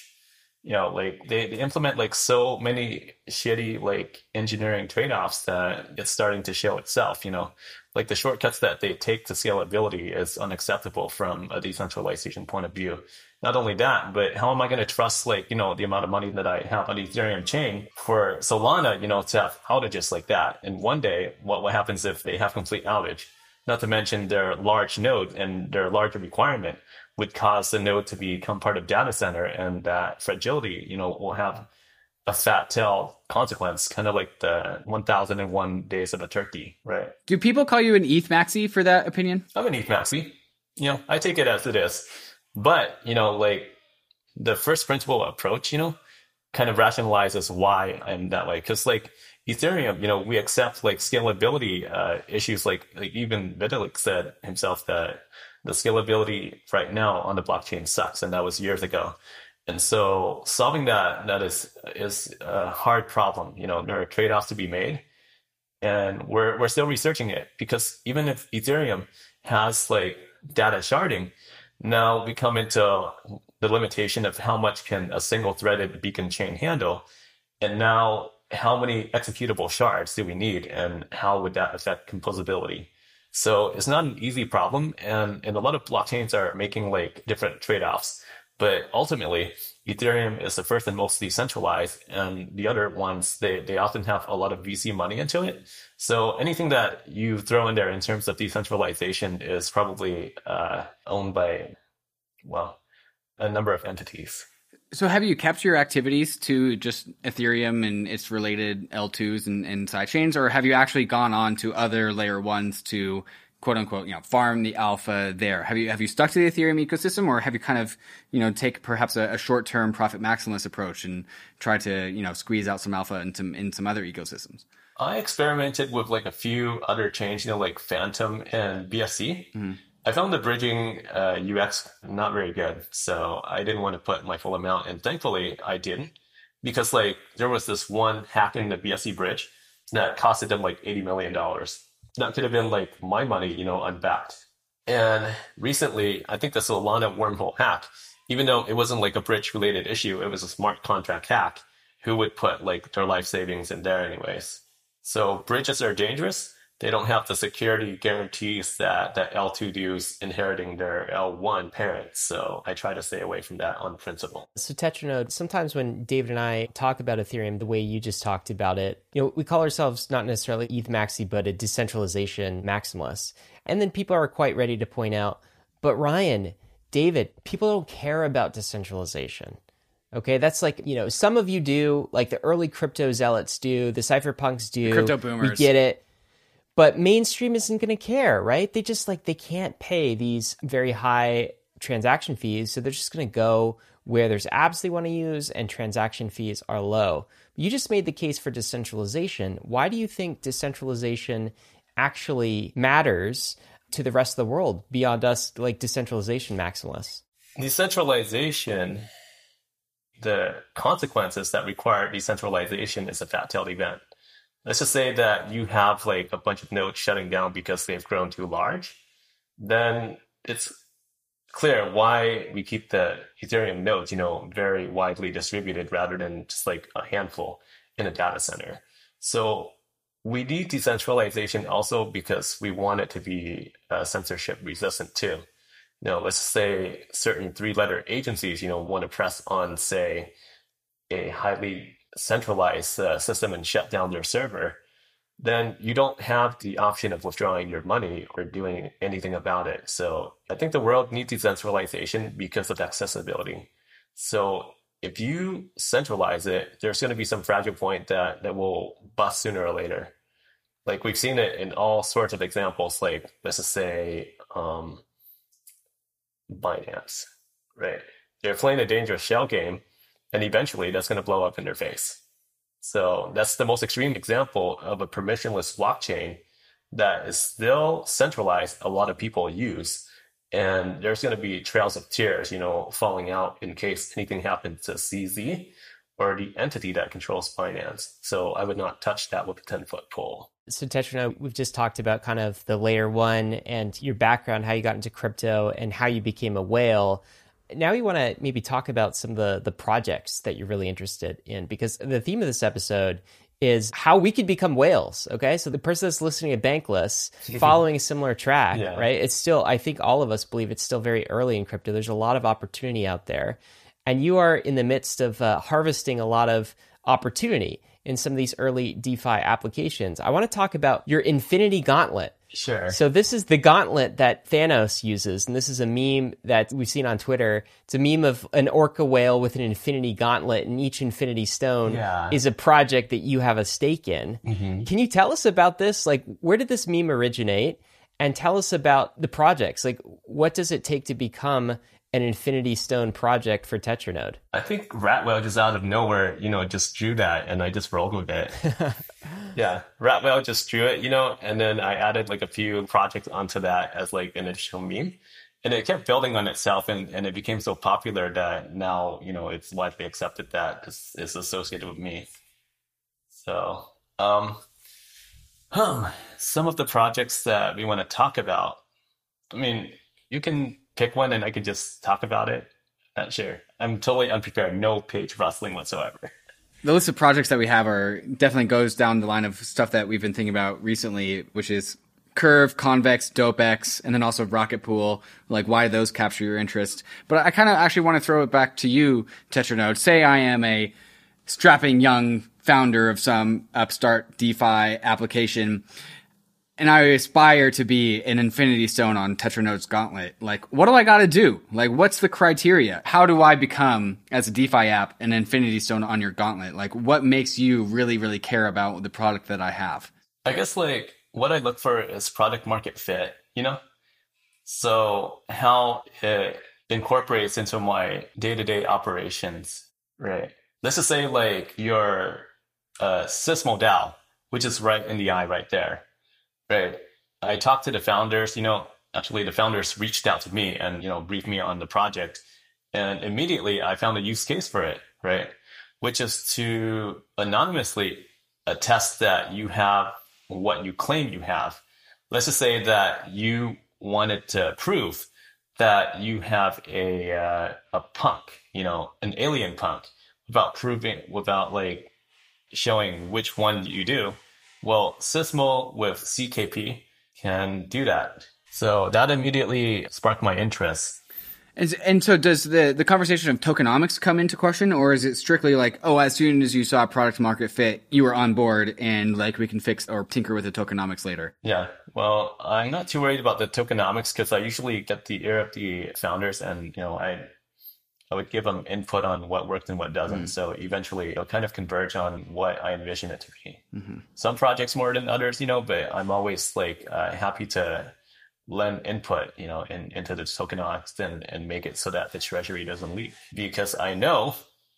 you know, like they, they implement like so many shitty like engineering trade-offs that it's starting to show itself, you know, like the shortcuts that they take to scalability is unacceptable from a decentralization point of view. Not only that, but how am I going to trust like, you know, the amount of money that I have on Ethereum chain for Solana, you know, to have outages like that? And one day, what, what happens if they have complete outage? Not to mention their large node and their larger requirement would cause the node to become part of data center, and that fragility, you know, will have a fat tail consequence, kind of like the one thousand one days of a turkey, right? Do people call you an E T H maxi for that opinion? I'm an E T H maxi. You know, I take it as it is. But, you know, like the first principle approach, you know, kind of rationalizes why I'm that way. Because like Ethereum, you know, we accept like scalability uh, issues. Like, like even Vitalik said himself that the scalability right now on the blockchain sucks, and that was years ago. And so solving that, that is is a hard problem. You know, there are trade-offs to be made, and we're we're still researching it, because even if Ethereum has like data sharding, now we come into the limitation of how much can a single threaded beacon chain handle, and now how many executable shards do we need, and how would that affect composability? So it's not an easy problem, and, and a lot of blockchains are making like different trade-offs. But ultimately, Ethereum is the first and most decentralized, and the other ones, they, they often have a lot of V C money into it. So anything that you throw in there in terms of decentralization is probably uh, owned by, well, a number of entities. So have you kept your activities to just Ethereum and its related L twos and, and sidechains, or have you actually gone on to other layer ones to quote unquote, you know, farm the alpha there? Have you have you stuck to the Ethereum ecosystem, or have you kind of, you know, take perhaps a, a short-term profit maximalist approach and try to, you know, squeeze out some alpha into in some other ecosystems? I experimented with like a few other chains, you know, like Phantom and B S C. Mm-hmm. I found the bridging uh, U X not very good, so I didn't want to put my full amount, and thankfully I didn't, because like there was this one hack in the B S C bridge that costed them like eighty million dollars. That could have been like my money, you know, unbacked. And recently, I think the Solana wormhole hack, even though it wasn't like a bridge related issue, it was a smart contract hack, who would put like their life savings in there anyways. So bridges are dangerous. They don't have the security guarantees that, that L two do's inheriting their L one parents. So I try to stay away from that on principle. So Tetranode, sometimes when David and I talk about Ethereum the way you just talked about it, you know, we call ourselves not necessarily E T H maxi, but a decentralization maximalist. And then people are quite ready to point out, but Ryan, David, people don't care about decentralization. Okay, that's like, you know, some of you do, like the early crypto zealots do, the cypherpunks do. The crypto boomers. We get it. But mainstream isn't going to care, right? They just like, they can't pay these very high transaction fees. So they're just going to go where there's apps they want to use and transaction fees are low. You just made the case for decentralization. Why do you think decentralization actually matters to the rest of the world beyond us, like decentralization maximalists? Decentralization, the consequences that require decentralization is a fat-tailed event. Let's just say that you have like a bunch of nodes shutting down because they've grown too large. Then it's clear why we keep the Ethereum nodes, you know, very widely distributed rather than just like a handful in a data center. So we need decentralization also because we want it to be uh, censorship resistant too. You know, let's say certain three-letter agencies, you know, want to press on, say, a highly centralized uh, system and shut down their server, then you don't have the option of withdrawing your money or doing anything about it. So I think the world needs decentralization because of accessibility. So if you centralize it, there's going to be some fragile point that, that will bust sooner or later. Like we've seen it in all sorts of examples, like let's just say um, Binance, right? They're playing a dangerous shell game, and eventually that's going to blow up in their face. So that's the most extreme example of a permissionless blockchain that is still centralized, a lot of people use. And there's going to be trails of tears, you know, falling out in case anything happens to C Z or the entity that controls finance. So I would not touch that with a ten-foot pole. So Tetranode, we've just talked about kind of the layer one and your background, how you got into crypto and how you became a whale. Now we want to maybe talk about some of the, the projects that you're really interested in, because the theme of this episode is how we could become whales, okay? So the person that's listening to Bankless, following a similar track, yeah. right? It's still, I think all of us believe it's still very early in crypto. There's a lot of opportunity out there. And you are in the midst of uh, harvesting a lot of opportunity in some of these early DeFi applications. I want to talk about your Infinity Gauntlet. Sure. So this is the gauntlet that Thanos uses, and this is a meme that we've seen on Twitter. It's a meme of an orca whale with an infinity gauntlet, and each infinity stone yeah. is a project that you have a stake in. Mm-hmm. Can you tell us about this? Like, where did this meme originate? And tell us about the projects. Like, what does it take to become an Infinity Stone project for Tetranode? I think Ratwhale just out of nowhere, you know, just drew that and I just rolled with it. yeah, Ratwhale just drew it, you know, and then I added like a few projects onto that as like an initial meme. And it kept building on itself and, and it became so popular that now, you know, it's widely accepted that it's, it's associated with me. So, um, hmm, some of the projects that we want to talk about, I mean, you can pick one and I could just talk about it. Not sure. I'm totally unprepared. No page rustling whatsoever. The list of projects that we have are definitely goes down the line of stuff that we've been thinking about recently, which is Curve, Convex, DopeX, and then also Rocket Pool. Like, why do those capture your interest? But I kind of actually want to throw it back to you, Tetranode. Say I am a strapping young founder of some upstart DeFi application, and I aspire to be an Infinity Stone on Tetranode's Gauntlet. Like, what do I got to do? Like, what's the criteria? How do I become, as a DeFi app, an Infinity Stone on your Gauntlet? Like, what makes you really, really care about the product that I have? I guess, like, what I look for is product market fit, you know? So how it incorporates into my day-to-day operations, right? Let's just say, like, your uh, Sysmo DAO, which is right in the eye right there. Right. I talked to the founders, you know, actually the founders reached out to me and, you know, briefed me on the project. And immediately I found a use case for it, right? Which is to anonymously attest that you have what you claim you have. Let's just say that you wanted to prove that you have a, uh, a punk, you know, an alien punk, without proving, without like showing which one you do. Well, Sysmo with C K P can do that. So that immediately sparked my interest. And, and so does the, the conversation of tokenomics come into question, or is it strictly like, oh, as soon as you saw product market fit, you were on board and like we can fix or tinker with the tokenomics later? Yeah, well, I'm not too worried about the tokenomics because I usually get the ear of the founders and, you know, I I would give them input on what worked and what doesn't. Mm. So eventually it'll kind of converge on what I envision it to be. Mm-hmm. Some projects more than others, you know, but I'm always like uh, happy to lend input, you know, in, into the tokenomics and, and make it so that the treasury doesn't leak. Because I know,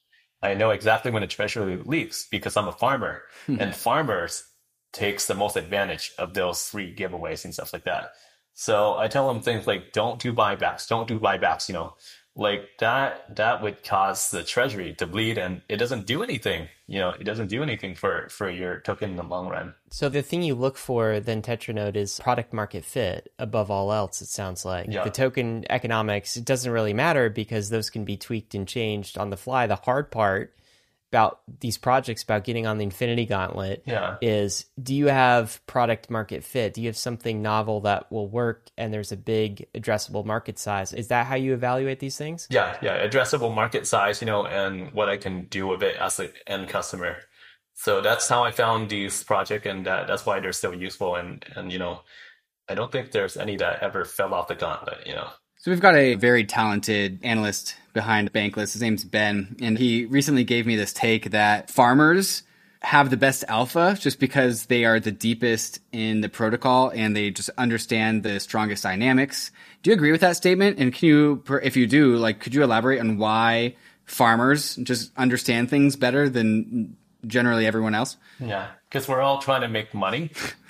I know exactly when the treasury leaks because I'm a farmer and farmers takes the most advantage of those free giveaways and stuff like that. So I tell them things like, don't do buybacks, don't do buybacks, you know, like that, that would cause the treasury to bleed and it doesn't do anything. You know, it doesn't do anything for, for your token in the long run. So the thing you look for then, Tetranode, is product market fit above all else, it sounds like. Yeah. The token economics, it doesn't really matter because those can be tweaked and changed on the fly. The hard part about these projects, about getting on the Infinity Gauntlet, yeah. is do you have product market fit? Do you have something novel that will work and there's a big addressable market size? Is that how you evaluate these things? Yeah, yeah, addressable market size, you know, and what I can do with it as an end customer. So that's how I found these projects, and that, that's why they're still useful. And, and, you know, I don't think there's any that ever fell off the gauntlet, you know. So we've got a very talented analyst behind Bankless. His name's Ben, and he recently gave me this take that farmers have the best alpha just because they are the deepest in the protocol and they just understand the strongest dynamics. Do you agree with that statement? And can you, if you do, like, could you elaborate on why farmers just understand things better than generally everyone else? Yeah, because we're all trying to make money.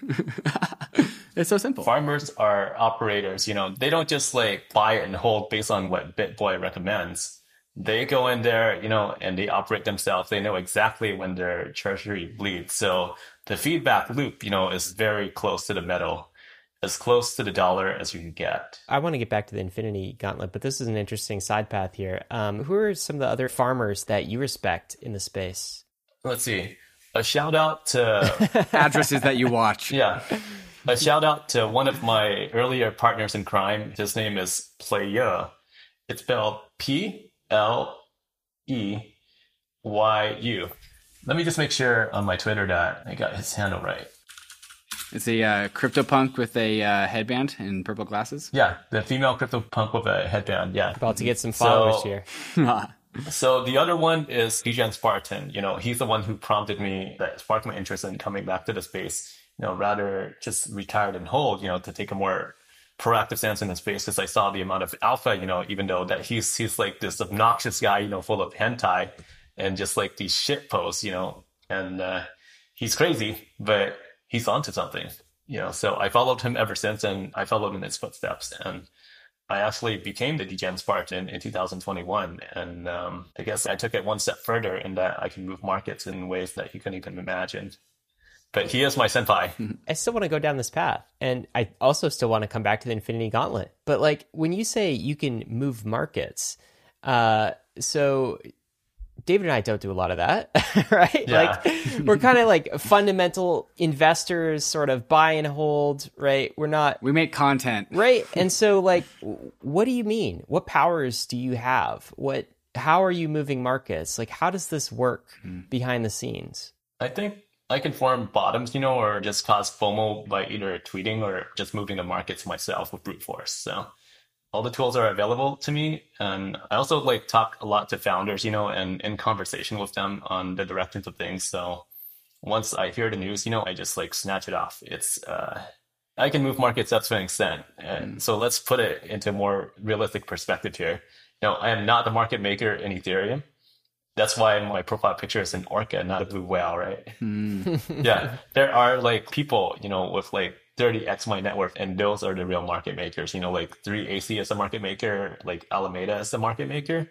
It's so simple. Farmers are operators, you know, they don't just like buy it and hold based on what BitBoy recommends. They go in there, you know, and they operate themselves. They know exactly when their treasury bleeds. So the feedback loop, you know, is very close to the metal, as close to the dollar as you can get. I want to get back to the Infinity Gauntlet, but this is an interesting side path here. Um, who are some of the other farmers that you respect in the space? Let's see. A shout out to Addresses that you watch. Yeah. A shout out to one of my earlier partners in crime. His name is Playa. It's spelled P L E Y U. Let me just make sure on my Twitter that I got his handle right. It's a uh, CryptoPunk with a uh, headband and purple glasses. Yeah, the female CryptoPunk with a headband. Yeah. About to get some followers So- here. So the other one is Degen Spartan. You know, he's the one who prompted me, that sparked my interest in coming back to the space. You know, rather just retired and hold, you know, to take a more proactive stance in the space, because I saw the amount of alpha, you know, even though that he's he's like this obnoxious guy, you know, full of hentai and just like these shit posts, you know, and uh, he's crazy, but he's onto something, you know. So I followed him ever since, and I followed in his footsteps, and I actually became the Degen Spartan in two thousand twenty-one, and um, I guess I took it one step further in that I can move markets in ways that you couldn't even imagine. But he is my senpai. I still want to go down this path. And I also still want to come back to the Infinity Gauntlet. But like when you say you can move markets, uh, so David and I don't do a lot of that, right? Yeah. Like we're kind of like fundamental investors, sort of buy and hold, right? We're not, We make content. right? And so like, what do you mean? What powers do you have? What, how are you moving markets? Like, how does this work behind the scenes? I think I can form bottoms, you know, or just cause FOMO by either tweeting or just moving the markets myself with brute force. So all the tools are available to me. And I also like talk a lot to founders, you know, and in conversation with them on the directions of things. So once I hear the news, you know, I just like snatch it off. It's, uh, I can move markets up to an extent. And so let's put it into a more realistic perspective here. You know, I am not the market maker in Ethereum. That's why my profile picture is an orca, not a blue whale, right? Yeah. There are like people, you know, with like thirty x my net worth, and those are the real market makers. You know, like three A C is a market maker, like Alameda is a market maker.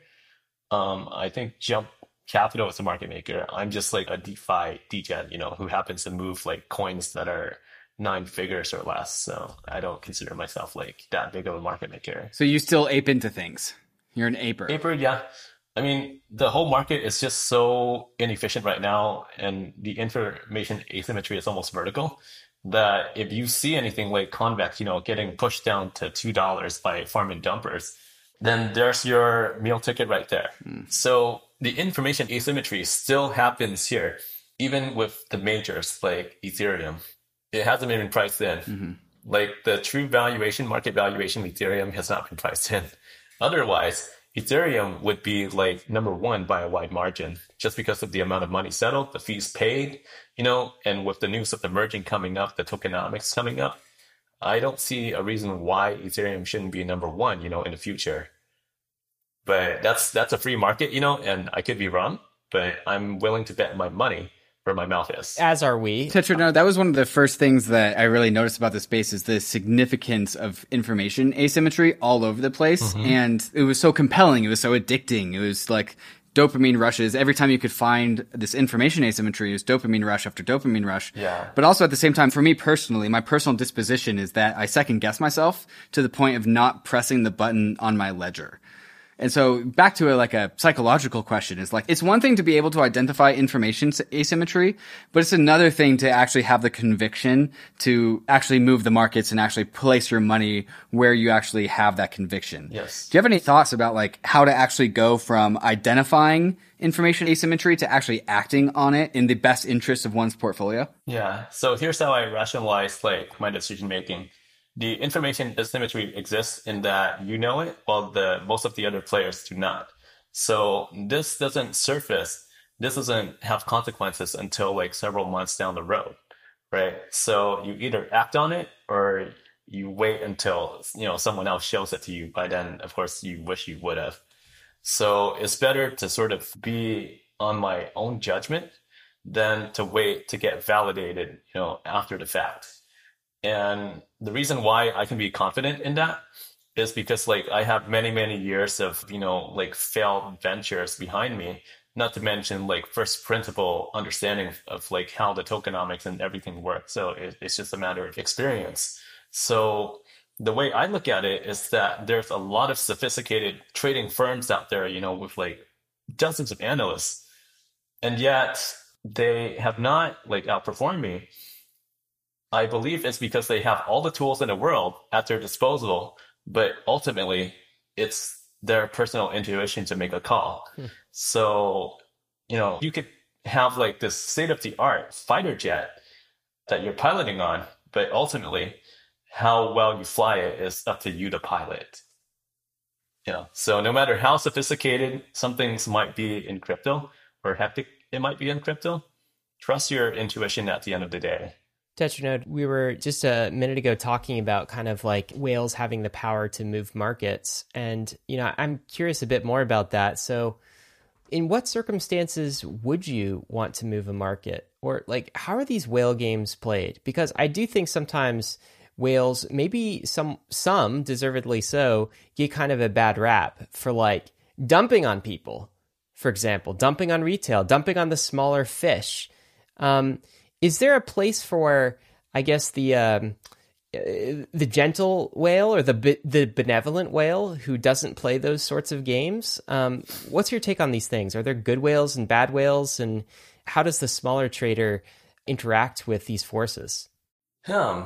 Um, I think Jump Capital is a market maker. I'm just like a DeFi degen, you know, who happens to move like coins that are nine figures or less. So I don't consider myself like that big of a market maker. So you still ape into things. You're an aper. Paper, yeah. I mean, the whole market is just so inefficient right now, and the information asymmetry is almost vertical, that if you see anything like Convex, you know, getting pushed down to two dollars by farm and dumpers, then there's your meal ticket right there. Mm. So the information asymmetry still happens here, even with the majors like Ethereum. It hasn't been priced in. Mm-hmm. Like the true valuation, market valuation of Ethereum has not been priced in. Otherwise, Ethereum would be like number one by a wide margin, just because of the amount of money settled, the fees paid, you know, and with the news of the merging coming up, the tokenomics coming up, I don't see a reason why Ethereum shouldn't be number one, you know, in the future. But that's that's a free market, you know, and I could be wrong, but I'm willing to bet my money where my mouth is. As are we. Tetra, no, that was one of the first things that I really noticed about the space is the significance of information asymmetry all over the place. Mm-hmm. And it was so compelling. It was so addicting. It was like dopamine rushes. Every time you could find this information asymmetry, it was dopamine rush after dopamine rush. Yeah. But also at the same time, for me personally, my personal disposition is that I second guess myself to the point of not pressing the button on my ledger. And so back to a, like a psychological question is like, it's one thing to be able to identify information asymmetry, but it's another thing to actually have the conviction to actually move the markets and actually place your money where you actually have that conviction. Yes. Do you have any thoughts about like how to actually go from identifying information asymmetry to actually acting on it in the best interest of one's portfolio? Yeah. So here's how I rationalize like my decision making. The information asymmetry exists in that you know it, while the most of the other players do not. So this doesn't surface, this doesn't have consequences until like several months down the road, right? So you either act on it or you wait until, you know, someone else shows it to you. By then, of course, you wish you would have. So it's better to sort of be on my own judgment than to wait to get validated, you know, after the fact. And the reason why I can be confident in that is because like I have many, many years of, you know, like failed ventures behind me, not to mention like first principle understanding of, of like how the tokenomics and everything works. So it, it's just a matter of experience. So the way I look at it is that there's a lot of sophisticated trading firms out there, you know, with like dozens of analysts, and yet they have not like outperformed me. I believe it's because they have all the tools in the world at their disposal, but ultimately it's their personal intuition to make a call. Hmm. So, you know, you could have like this state-of-the-art fighter jet that you're piloting on, but ultimately how well you fly it is up to you to pilot. You know, so no matter how sophisticated some things might be in crypto or hectic it might be in crypto, trust your intuition at the end of the day. Tetranode, we were just a minute ago talking about kind of like whales having the power to move markets. And, you know, I'm curious a bit more about that. So in what circumstances would you want to move a market? Or like, how are these whale games played? Because I do think sometimes whales, maybe some, some deservedly so, get kind of a bad rap for like dumping on people, for example, dumping on retail, dumping on the smaller fish. Um, Is there a place for, I guess, the um, the gentle whale or the be- the benevolent whale who doesn't play those sorts of games? Um, what's your take on these things? Are there good whales and bad whales? And how does the smaller trader interact with these forces? Um,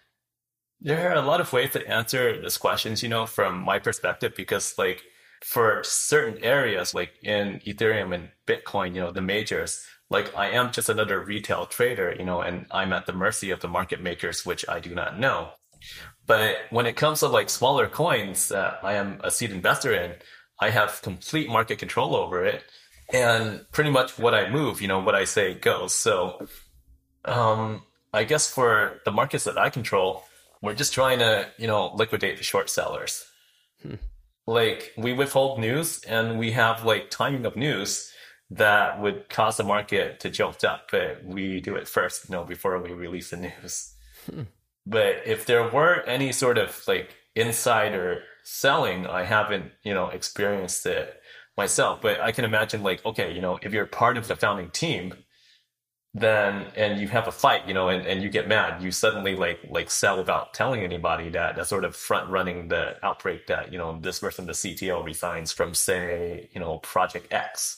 there are a lot of ways to answer this questions, you know, from my perspective, because like for certain areas, like in Ethereum and Bitcoin, you know, the majors, like I am just another retail trader, you know, and I'm at the mercy of the market makers, which I do not know. But when it comes to like smaller coins that I am a seed investor in, I have complete market control over it. And pretty much what I move, you know, what I say goes. So um, I guess for the markets that I control, we're just trying to, you know, liquidate the short sellers. Hmm. Like we withhold news and we have like timing of news that would cause the market to jolt up, but we do it first, you know, before we release the news. Hmm. But if there were any sort of like insider selling, I haven't, you know, experienced it myself, but I can imagine like, okay, you know, if you're part of the founding team, then, and you have a fight, you know, and, and you get mad, you suddenly like, like sell without telling anybody that, that's sort of front running the outbreak that, you know, this person, the C T O resigns from, say, you know, Project X.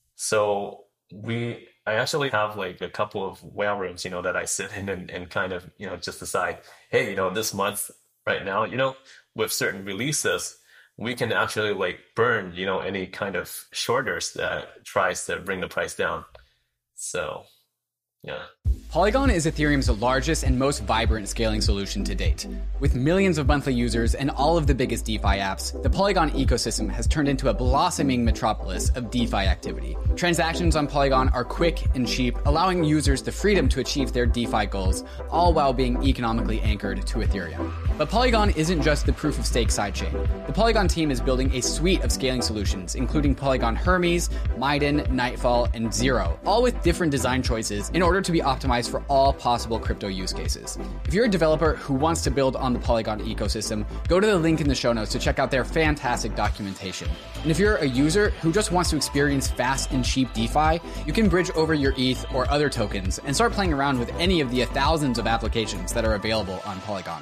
So we, I actually have like a couple of whale rooms, you know, that I sit in and, and kind of, you know, just decide, hey, you know, this month right now, you know, with certain releases, we can actually like burn, you know, any kind of shorters that tries to bring the price down. So, yeah. Polygon is Ethereum's largest and most vibrant scaling solution to date. With millions of monthly users and all of the biggest DeFi apps, the Polygon ecosystem has turned into a blossoming metropolis of DeFi activity. Transactions on Polygon are quick and cheap, allowing users the freedom to achieve their DeFi goals, all while being economically anchored to Ethereum. But Polygon isn't just the proof-of-stake sidechain. The Polygon team is building a suite of scaling solutions, including Polygon Hermes, Maiden, Nightfall, and Zero, all with different design choices in order to be optimized for all possible crypto use cases. If you're a developer who wants to build on the Polygon ecosystem, go to the link in the show notes to check out their fantastic documentation. And if you're a user who just wants to experience fast and cheap DeFi, you can bridge over your E T H or other tokens and start playing around with any of the thousands of applications that are available on Polygon.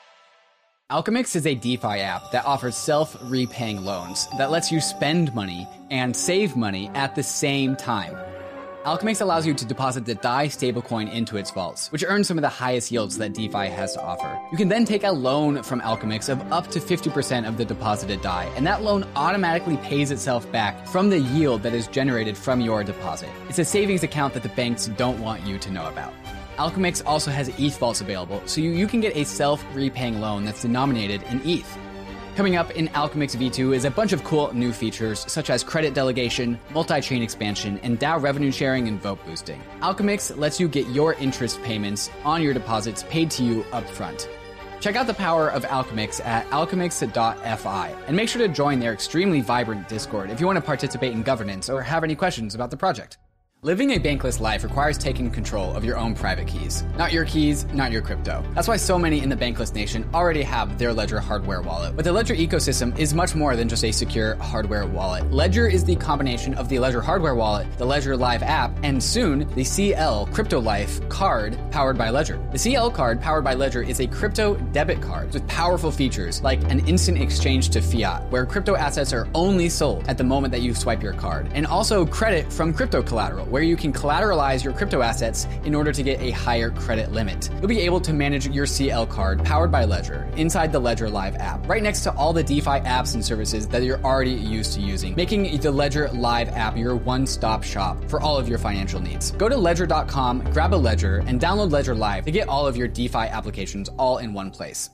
Alchemix is a DeFi app that offers self-repaying loans that lets you spend money and save money at the same time. Alchemix allows you to deposit the D A I stablecoin into its vaults, which earns some of the highest yields that DeFi has to offer. You can then take a loan from Alchemix of up to fifty percent of the deposited D A I, and that loan automatically pays itself back from the yield that is generated from your deposit. It's a savings account that the banks don't want you to know about. Alchemix also has E T H vaults available, so you, you can get a self-repaying loan that's denominated in E T H. Coming up in Alchemix V two is a bunch of cool new features, such as credit delegation, multi-chain expansion, and DAO revenue sharing and vote boosting. Alchemix lets you get your interest payments on your deposits paid to you up front. Check out the power of Alchemix at alchemix dot F I, and make sure to join their extremely vibrant Discord if you want to participate in governance or have any questions about the project. Living a bankless life requires taking control of your own private keys. Not your keys, not your crypto. That's why so many in the bankless nation already have their Ledger hardware wallet. But the Ledger ecosystem is much more than just a secure hardware wallet. Ledger is the combination of the Ledger hardware wallet, the Ledger Live app, and soon the C L Crypto Life card powered by Ledger. The C L card powered by Ledger is a crypto debit card with powerful features like an instant exchange to fiat, where crypto assets are only sold at the moment that you swipe your card, and also credit from crypto collateral, where you can collateralize your crypto assets in order to get a higher credit limit. You'll be able to manage your C L card powered by Ledger inside the Ledger Live app, right next to all the DeFi apps and services that you're already used to using, making the Ledger Live app your one-stop shop for all of your financial needs. Go to ledger dot com, grab a Ledger, and download Ledger Live to get all of your DeFi applications all in one place.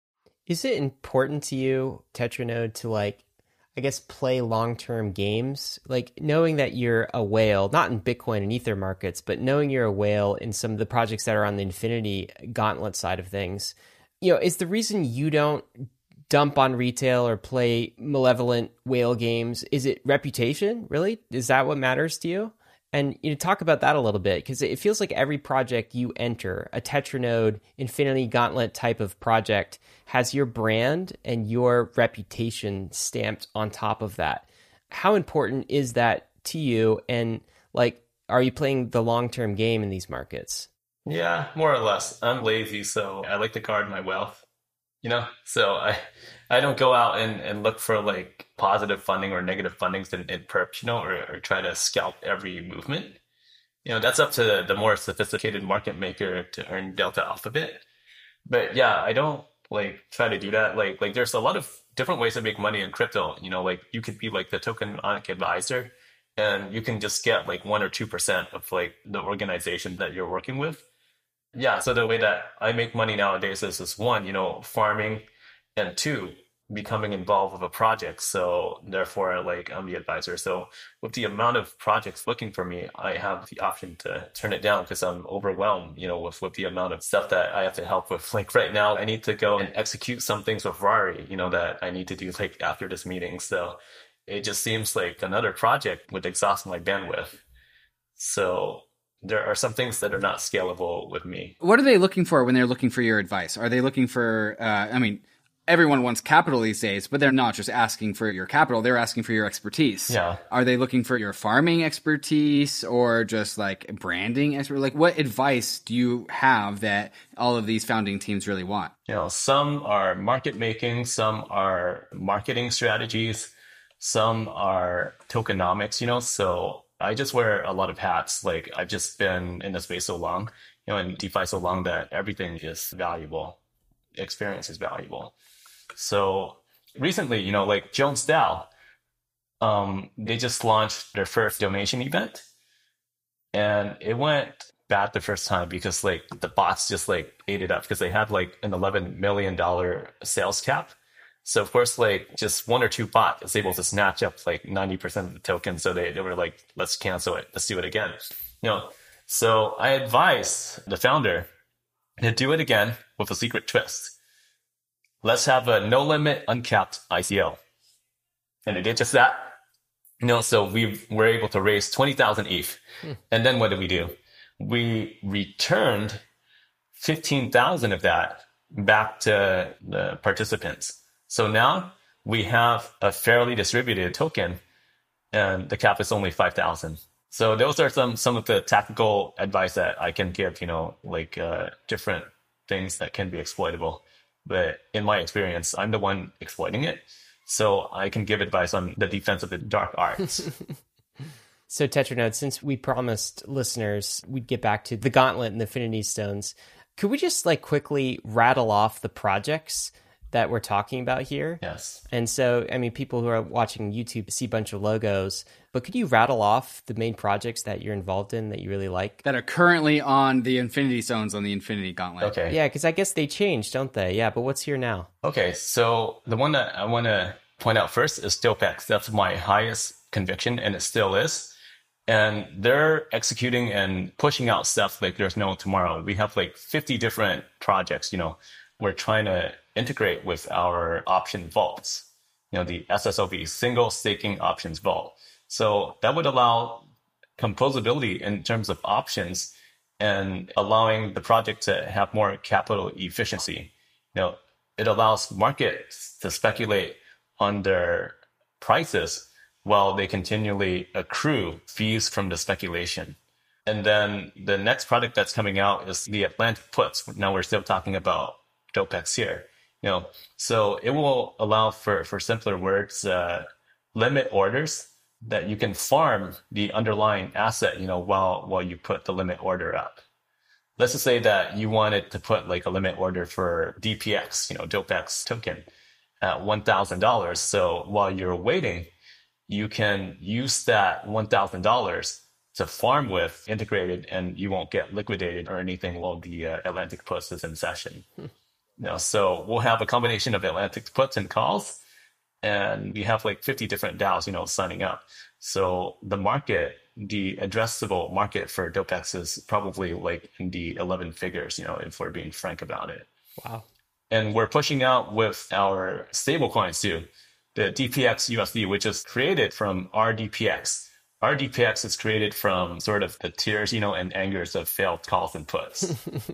Is it important to you, Tetranode, to like, I guess, play long-term games? Like knowing that you're a whale, not in Bitcoin and Ether markets, but knowing you're a whale in some of the projects that are on the Infinity Gauntlet side of things, you know, is the reason you don't dump on retail or play malevolent whale games, is it reputation, really? Is that what matters to you? And you know, talk about that a little bit, because it feels like every project you enter, a Tetranode, Infinity Gauntlet type of project, has your brand and your reputation stamped on top of that. How important is that to you? And like, are you playing the long-term game in these markets? Yeah, more or less. I'm lazy, so I like to guard my wealth, you know? So I I don't go out and, and look for like positive funding or negative fundings in, in perps, you know, or, or try to scalp every movement. You know, that's up to the, the more sophisticated market maker to earn delta off of it. But yeah, I don't like try to do that. Like, like there's a lot of different ways to make money in crypto. You know, like you could be like the tokenomic advisor and you can just get like one or two percent of like the organization that you're working with. Yeah. So the way that I make money nowadays is, is one, you know, farming, and two, becoming involved with a project. So therefore, like I'm the advisor. So with the amount of projects looking for me, I have the option to turn it down because I'm overwhelmed, you know, with, with the amount of stuff that I have to help with. Like right now, I need to go and execute some things with Rari, you know, that I need to do like after this meeting. So it just seems like another project would exhaust my bandwidth. So there are some things that are not scalable with me. What are they looking for when they're looking for your advice? Are they looking for, uh, I mean, everyone wants capital these days, but they're not just asking for your capital. They're asking for your expertise. Yeah. Are they looking for your farming expertise or just like branding expert? Like what advice do you have that all of these founding teams really want? You know, some are market making, some are marketing strategies, some are tokenomics, you know, so I just wear a lot of hats. Like I've just been in the space so long, you know, in DeFi so long that everything is valuable. Experience is valuable. So recently, you know, like Jones DAO, um, they just launched their first donation event and it went bad the first time because like the bots just like ate it up because they had like an eleven million dollars sales cap. So of course, like just one or two bots is able to snatch up like ninety percent of the tokens. So they, they were like, let's cancel it. Let's do it again. You know, so I advise the founder to do it again with a secret twist. Let's have a no limit uncapped I C O. And they did just that. You know, so we were able to raise twenty thousand E T H. Hmm. And then what did we do? We returned fifteen thousand of that back to the participants. So now we have a fairly distributed token and the cap is only five thousand. So those are some, some of the tactical advice that I can give, you know, like uh, different things that can be exploitable. But in my experience, I'm the one exploiting it. So I can give advice on the defense of the dark arts. So Tetranode, since we promised listeners we'd get back to the Gauntlet and the Infinity Stones, could we just like quickly rattle off the projects that we're talking about here? Yes. And so, I mean, people who are watching YouTube see a bunch of logos, but could you rattle off the main projects that you're involved in that you really like? That are currently on the Infinity Stones on the Infinity Gauntlet. Okay. Yeah, because I guess they changed, don't they? Yeah, but what's here now? Okay, so the one that I want to point out first is Stillpex. That's my highest conviction, and it still is. And they're executing and pushing out stuff like there's no tomorrow. We have like fifty different projects, you know, we're trying to integrate with our option vaults, you know, the S S O V, single staking options vault. So that would allow composability in terms of options and allowing the project to have more capital efficiency. You know, it allows markets to speculate on their prices while they continually accrue fees from the speculation. And then the next product that's coming out is the Atlantic puts. Now we're still talking about DopeX here. You know, so it will allow for, for simpler words, uh, limit orders that you can farm the underlying asset, you know, while, while you put the limit order up. Let's just say that you wanted to put like a limit order for D P X, you know, DopeX token at one thousand dollars. So while you're waiting, you can use that one thousand dollars to farm with integrated, and you won't get liquidated or anything while the uh, Atlantic puts is in session. Hmm. You know, so we'll have a combination of Atlantic puts and calls, and we have like fifty different DAOs, you know, signing up. So the market, the addressable market for DopeX is probably like in the eleven figures, you know, if we're being frank about it. Wow. And we're pushing out with our stable coins too. The D P X U S D, which is created from R D P X. R D P X is created from sort of the tears, you know, and angers of failed calls and puts.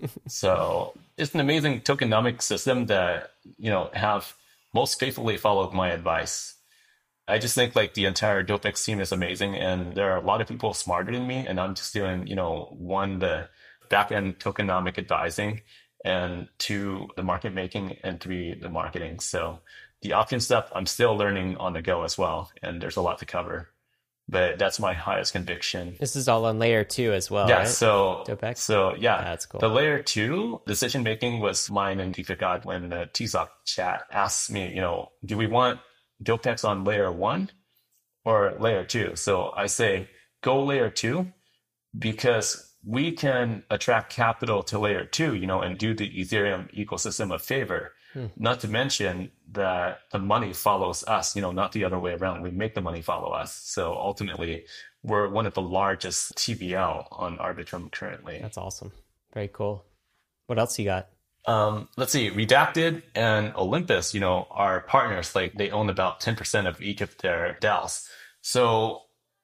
So it's an amazing tokenomic system that, you know, have most faithfully followed my advice. I just think like the entire DopeX team is amazing, and there are a lot of people smarter than me, and I'm just doing, you know, one, the back-end tokenomic advising, and two, the market making, and three, the marketing. So the option stuff, I'm still learning on the go as well, and there's a lot to cover. But that's my highest conviction. This is all on layer two as well, yeah, right? So, DopeX? so yeah, That's cool. The layer two decision making was mine and Deepika when the T S O C chat asked me, you know, do we want DopeX on layer one or layer two? So I say go layer two because we can attract capital to layer two, you know, and do the Ethereum ecosystem a favor. Hmm. Not to mention that the money follows us, you know, not the other way around. We make the money follow us. So ultimately, we're one of the largest T V L on Arbitrum currently. That's awesome. Very cool. What else you got? Um, let's see, Redacted and Olympus, you know, are partners. Like they own about ten percent of each of their DAOs. So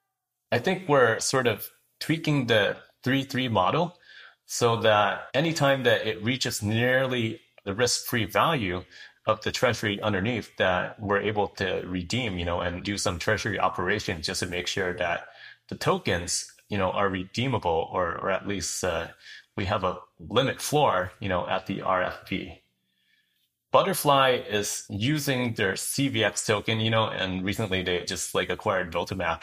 I think we're sort of tweaking the three three model so that anytime that it reaches nearly the risk-free value of the treasury underneath, that we're able to redeem, you know, and do some treasury operations just to make sure that the tokens, you know, are redeemable, or, or at least uh, we have a limit floor, you know, at the R F P. Butterfly is using their C V X token, you know, and recently they just like acquired Votamap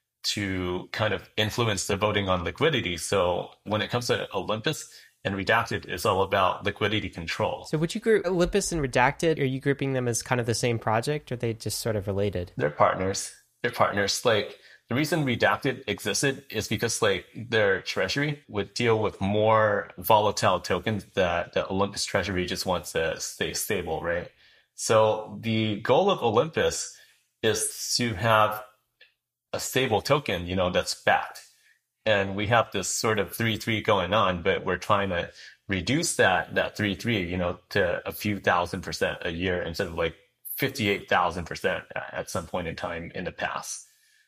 to kind of influence the voting on liquidity. So when it comes to Olympus and Redacted, it's all about liquidity control. So would you group Olympus and Redacted, are you grouping them as kind of the same project, or are they just sort of related? They're partners. They're partners. Like the reason Redacted existed is because like their treasury would deal with more volatile tokens that the Olympus treasury just wants to stay stable, right? So the goal of Olympus is to have a stable token, you know, that's backed. And we have this sort of three three going on, but we're trying to reduce that that three three, you know, to a few thousand percent a year instead of like fifty-eight thousand percent at some point in time in the past.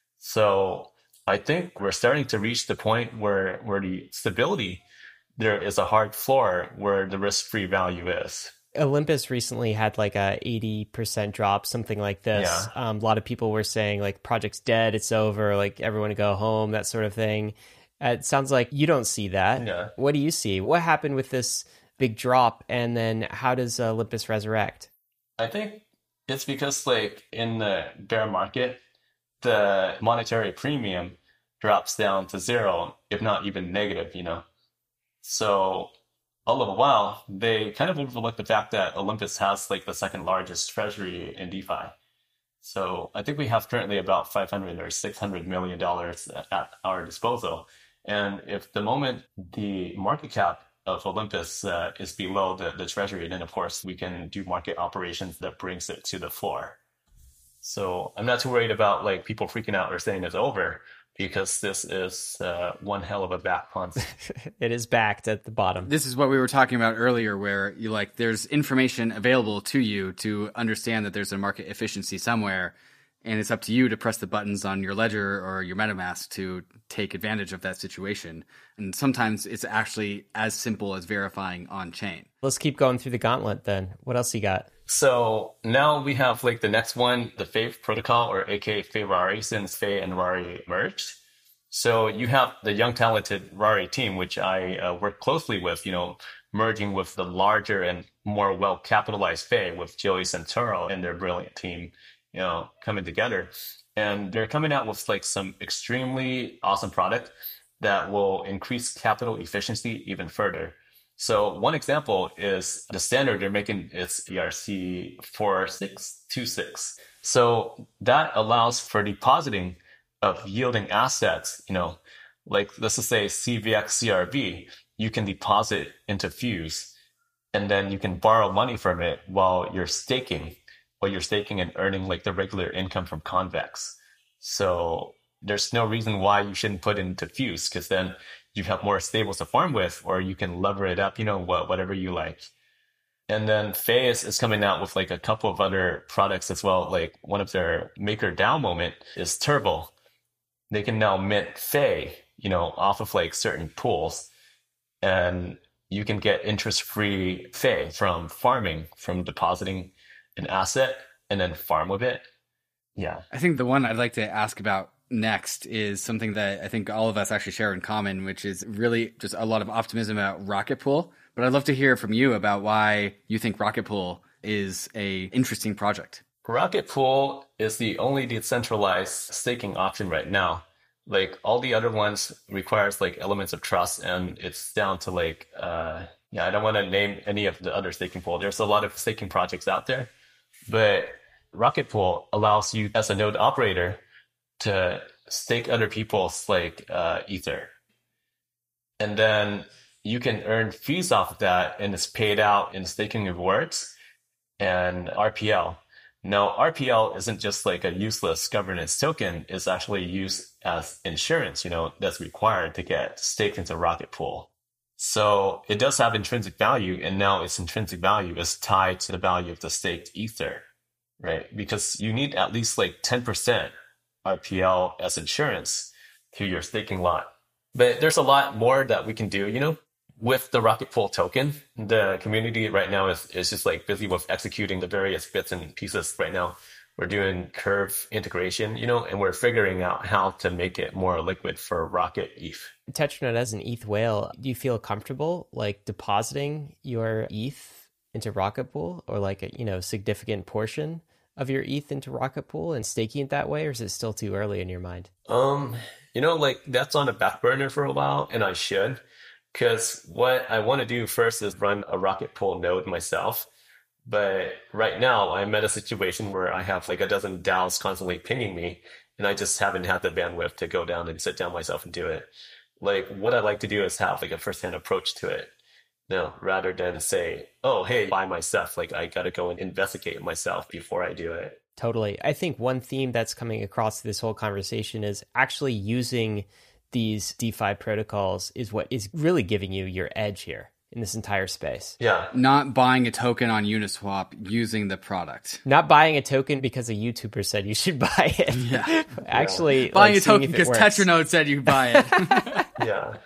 So I think we're starting to reach the point where where the stability, there is a hard floor where the risk-free value is. Olympus recently had like a eighty percent drop, something like this. Yeah. Um, a lot of people were saying like project's dead, it's over, like everyone to go home, that sort of thing. Uh, it sounds like you don't see that. Yeah. What do you see? What happened with this big drop, and then how does uh, Olympus resurrect? I think it's because like in the bear market, the monetary premium drops down to zero, if not even negative, you know. So all of the while, they kind of overlook the fact that Olympus has like the second largest treasury in DeFi. So I think we have currently about five hundred or six hundred million dollars at our disposal. And if the moment the market cap of Olympus uh, is below the, the treasury, then of course we can do market operations that brings it to the floor. So I'm not too worried about like people freaking out or saying it's over, because this is uh, one hell of a back punt. It is backed at the bottom. This is what we were talking about earlier, where you like there's information available to you to understand that there's a market efficiency somewhere, And it's up to you to press the buttons on your ledger or your MetaMask to take advantage of that situation. And sometimes it's actually as simple as verifying on chain. Let's keep going through the gauntlet then. What else you got? So now we have like the next one, the Fave protocol, or aka Favorari, since Faye and Rari merged. So you have the young, talented Rari team, which I uh, work closely with, you know, merging with the larger and more well-capitalized Faye with Joey Santoro and their brilliant team, you know, coming together. And they're coming out with like some extremely awesome product that will increase capital efficiency even further. So one example is the standard they're making is E R C four six two six. So that allows for depositing of yielding assets, you know, like let's just say C V X C R V, you can deposit into Fuse and then you can borrow money from it while you're staking, while you're staking and earning like the regular income from Convex. So there's no reason why you shouldn't put it into Fuse, because then you have more stables to farm with, or you can lever it up, you know, what, whatever you like. And then Faye is, is coming out with like a couple of other products as well. Like one of their MakerDAO moment is Turbo. They can now mint Faye, you know, off of like certain pools, and you can get interest-free Faye from farming, from depositing an asset and then farm with it. Yeah. I think the one I'd like to ask about next is something that I think all of us actually share in common, which is really just a lot of optimism about Rocket Pool. But I'd love to hear from you about why you think Rocket Pool is a interesting project. Rocket Pool is the only decentralized staking option right now. Like all the other ones requires like elements of trust, and it's down to like, uh, yeah, I don't want to name any of the other staking pool. There's a lot of staking projects out there, but Rocket Pool allows you as a node operator to stake other people's like uh, ether, and then you can earn fees off of that, and it's paid out in staking rewards and R P L. Now, R P L isn't just like a useless governance token. It's actually used as insurance, you know, that's required to get staked into Rocket Pool. So it does have intrinsic value, and now its intrinsic value is tied to the value of the staked ether, right? Because you need at least like ten percent R P L as insurance to your staking lot. But there's a lot more that we can do, you know, with the Rocket Pool token. The community right now is, is just like busy with executing the various bits and pieces right now. We're doing Curve integration, you know, and we're figuring out how to make it more liquid for Rocket E T H. Tetranet, as an E T H whale, do you feel comfortable like depositing your E T H into Rocket Pool, or like a, you know, significant portion of your E T H into Rocket Pool and staking it that way, or is it still too early in your mind? Um, you know, like that's on a back burner for a while, and I should, because what I want to do first is run a Rocket Pool node myself. But right now I'm at a situation where I have like a dozen DAOs constantly pinging me, and I just haven't had the bandwidth to go down and sit down myself and do it. Like what I like to do is have like a first-hand approach to it. No, rather than say, oh, hey, buy my stuff. Like I got to go and investigate myself before I do it. Totally. I think one theme that's coming across this whole conversation is actually using these DeFi protocols is what is really giving you your edge here in this entire space. Yeah. Not buying a token on Uniswap, using the product. Not buying a token because a YouTuber said you should buy it. Yeah. Actually, yeah. Buying like, a token because Tetranode said you buy it. Yeah.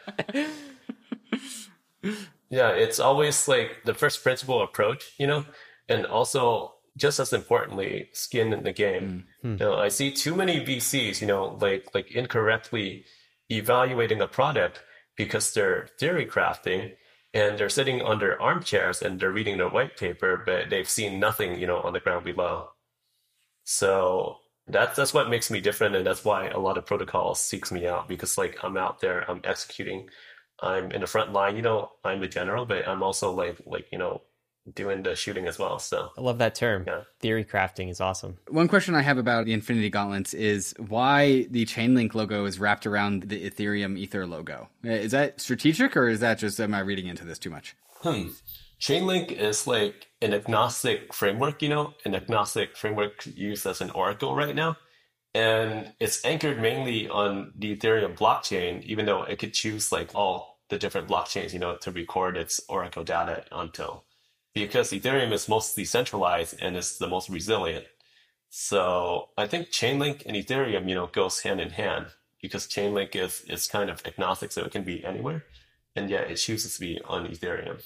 Yeah, it's always like the first principle approach, you know, and also just as importantly, skin in the game. Mm-hmm. You know, I see too many V Cs, you know, like like incorrectly evaluating a product because they're theory crafting, and they're sitting under armchairs and they're reading their white paper, but they've seen nothing, you know, on the ground below. So that's that's what makes me different, and that's why a lot of protocols seeks me out, because like I'm out there, I'm executing. I'm in the front line, you know, I'm the general, but I'm also like, like, you know, doing the shooting as well. So I love that term. Yeah. Theory crafting is awesome. One question I have about the Infinity Gauntlets is why the Chainlink logo is wrapped around the Ethereum Ether logo. Is that strategic, or is that just, am I reading into this too much? Hmm. Chainlink is like an agnostic framework, you know, an agnostic framework used as an oracle right now. And it's anchored mainly on the Ethereum blockchain, even though it could choose like all the different blockchains, you know, to record its oracle data onto. Because Ethereum is most decentralized and is the most resilient. So I think Chainlink and Ethereum, you know, goes hand in hand because Chainlink is is kind of agnostic, so it can be anywhere, and yet it chooses to be on Ethereum.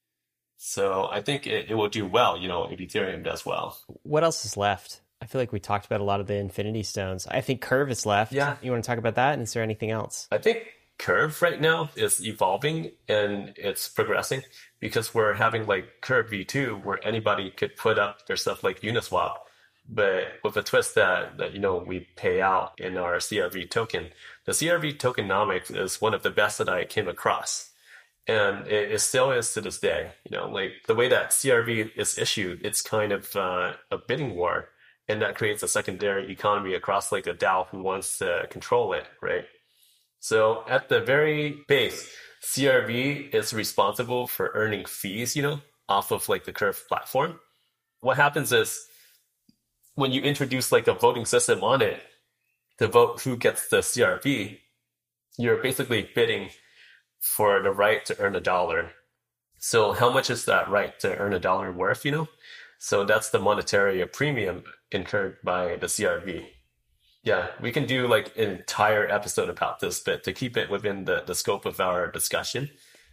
So I think it, it will do well, you know, if Ethereum does well. What else is left? I feel like we talked about a lot of the Infinity Stones. I think Curve is left. Yeah. You want to talk about that? And is there anything else? I think Curve right now is evolving and it's progressing because we're having like Curve V two where anybody could put up their stuff like Uniswap, but with a twist that, that you know, we pay out in our C R V token. The C R V tokenomics is one of the best that I came across. And it, it still is to this day. You know, like the way that C R V is issued, it's kind of uh, a bidding war. And that creates a secondary economy across like a DAO who wants to control it, right? So at the very base, C R V is responsible for earning fees, you know, off of like the Curve platform. What happens is when you introduce like a voting system on it to vote who gets the C R V, you're basically bidding for the right to earn a dollar. So how much is that right to earn a dollar worth, you know? So that's the monetary premium incurred by the C R V. Yeah, we can do like an entire episode about this, but to keep it within the, the scope of our discussion,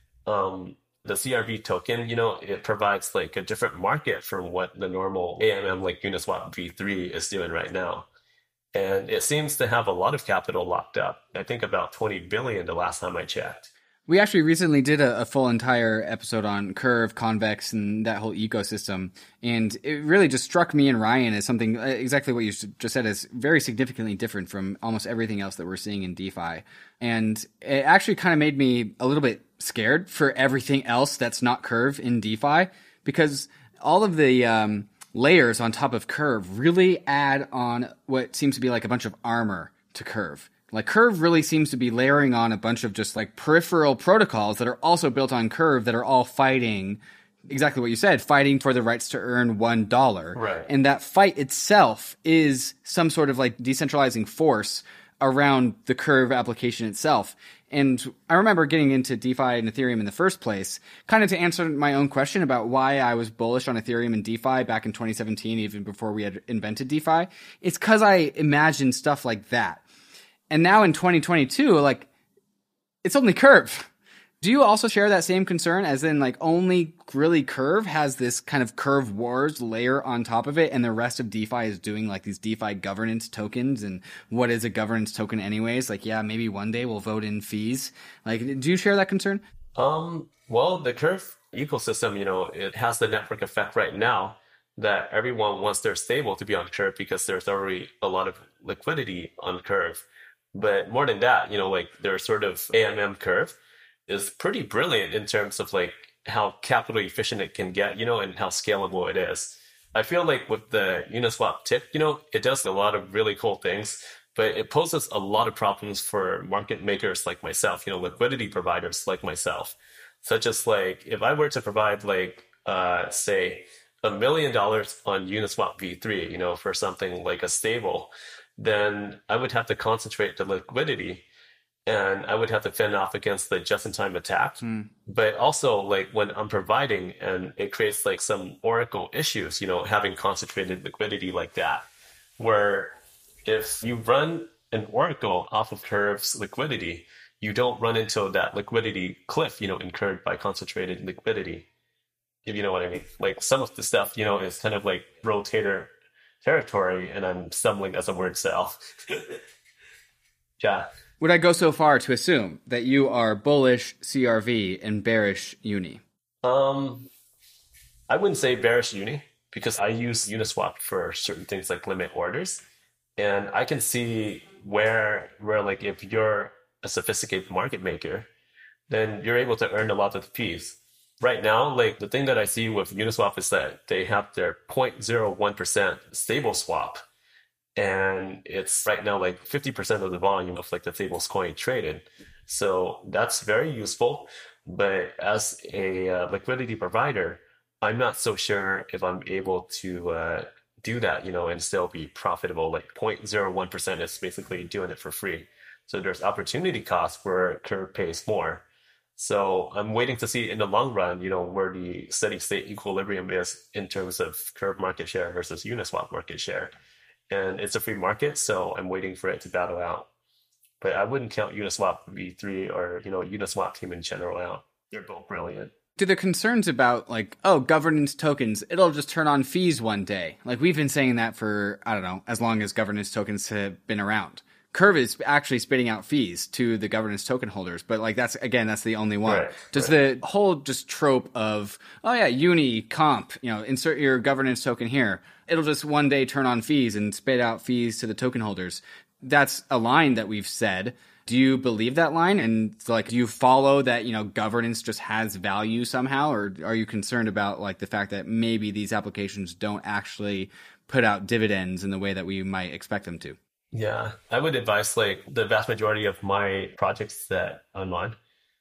um, the C R V token, you know, it provides like a different market from what the normal A M M like Uniswap V three is doing right now. And it seems to have a lot of capital locked up. I think about twenty billion the last time I checked. We actually recently did a, a full entire episode on Curve, Convex, and that whole ecosystem. And it really just struck me and Ryan as something, exactly what you just said, is very significantly different from almost everything else that we're seeing in DeFi. And it actually kind of made me a little bit scared for everything else that's not Curve in DeFi, because all of the um, layers on top of Curve really add on what seems to be like a bunch of armor to Curve. Like Curve really seems to be layering on a bunch of just like peripheral protocols that are also built on Curve that are all fighting exactly what you said, fighting for the rights to earn one dollar. Right. And that fight itself is some sort of like decentralizing force around the Curve application itself. And I remember getting into DeFi and Ethereum in the first place, kind of to answer my own question about why I was bullish on Ethereum and DeFi back in twenty seventeen, even before we had invented DeFi. It's because I imagined stuff like that. And now in twenty twenty-two, like, it's only Curve. Do you also share that same concern, as in, like, only really Curve has this kind of Curve wars layer on top of it, and the rest of DeFi is doing, like, these DeFi governance tokens, and what is a governance token anyways? Like, yeah, maybe one day we'll vote in fees. Like, do you share that concern? Um, well, the Curve ecosystem, you know, it has the network effect right now that everyone wants their stable to be on Curve because there's already a lot of liquidity on Curve. But more than that, you know, like their sort of A M M Curve is pretty brilliant in terms of like how capital efficient it can get, you know, and how scalable it is. I feel like with the Uniswap tip, you know, it does a lot of really cool things, but it poses a lot of problems for market makers like myself, you know, liquidity providers like myself, such as like if I were to provide like, uh, say, a million dollars on Uniswap V three, you know, for something like a stable, then I would have to concentrate the liquidity and I would have to fend off against the just-in-time attack. Mm. But also, like, when I'm providing and it creates, like, some Oracle issues, you know, having concentrated liquidity like that, where if you run an Oracle off of Curve's liquidity, you don't run into that liquidity cliff, you know, incurred by concentrated liquidity, if you know what I mean. Like, some of the stuff, you know, is kind of like rotator territory, and I'm stumbling as a word cell. Yeah. Would I go so far to assume that you are bullish C R V and bearish Uni? Um, I wouldn't say bearish Uni because I use Uniswap for certain things like limit orders, and I can see where where like if you're a sophisticated market maker, then you're able to earn a lot of fees. Right now, like the thing that I see with Uniswap is that they have their zero point zero one percent stable swap. And it's right now like fifty percent of the volume of like the stables coin traded. So that's very useful. But as a uh, liquidity provider, I'm not so sure if I'm able to uh, do that, you know, and still be profitable. Like zero point zero one percent is basically doing it for free. So there's opportunity costs where Curve pays more. So I'm waiting to see in the long run, you know, where the steady state equilibrium is in terms of Curve market share versus Uniswap market share. and it's a free market, so I'm waiting for it to battle out. But I wouldn't count Uniswap v three or, you know, Uniswap team in general out. They're both brilliant. Do the concerns about like, oh, governance tokens, it'll just turn on fees one day. Like we've been saying that for, I don't know, as long as governance tokens have been around. Curve is actually spitting out fees to the governance token holders, but like that's, again, that's the only one. Right, Does right. the whole just trope of, oh yeah, uni, comp, you know, insert your governance token here, it'll just one day turn on fees and spit out fees to the token holders. That's a line that we've said. Do you believe that line? And like, do you follow that, you know, governance just has value somehow? Or are you concerned about like the fact that maybe these applications don't actually put out dividends in the way that we might expect them to? Yeah, I would advise like the vast majority of my projects that I'm on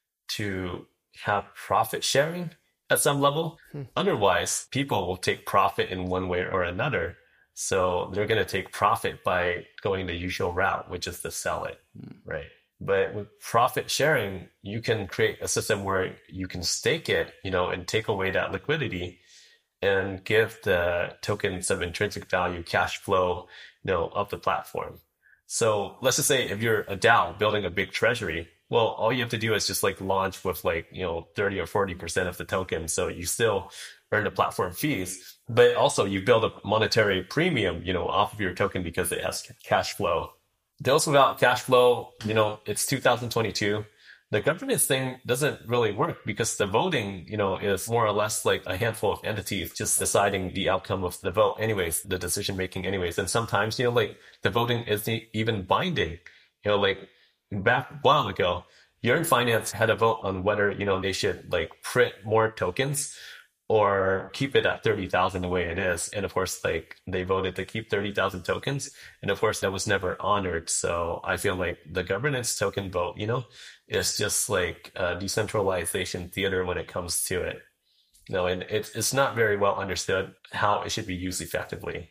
to have profit sharing at some level. Hmm. Otherwise, people will take profit in one way or another. So they're going to take profit by going the usual route, which is to sell it, hmm. right? But with profit sharing, you can create a system where you can stake it, you know, and take away that liquidity and give the token some intrinsic value, cash flow, you know, of the platform. So let's just say if you're a DAO building a big treasury, well, all you have to do is just like launch with like, you know, thirty or forty percent of the token. So you still earn the platform fees, but also you build a monetary premium, you know, off of your token because it has cash flow. Those without cash flow, you know, it's two thousand twenty-two. The governance thing doesn't really work because the voting, you know, is more or less like a handful of entities just deciding the outcome of the vote anyways, the decision making anyways. And sometimes, you know, like the voting isn't even binding. You know, like back a while ago, Yearn Finance had a vote on whether, you know, they should like print more tokens or keep it at thirty thousand the way it is. And of course, like they voted to keep thirty thousand tokens. And of course, that was never honored. So I feel like the governance token vote, you know, is just like a decentralization theater when it comes to it. You know, and it's, it's not very well understood how it should be used effectively.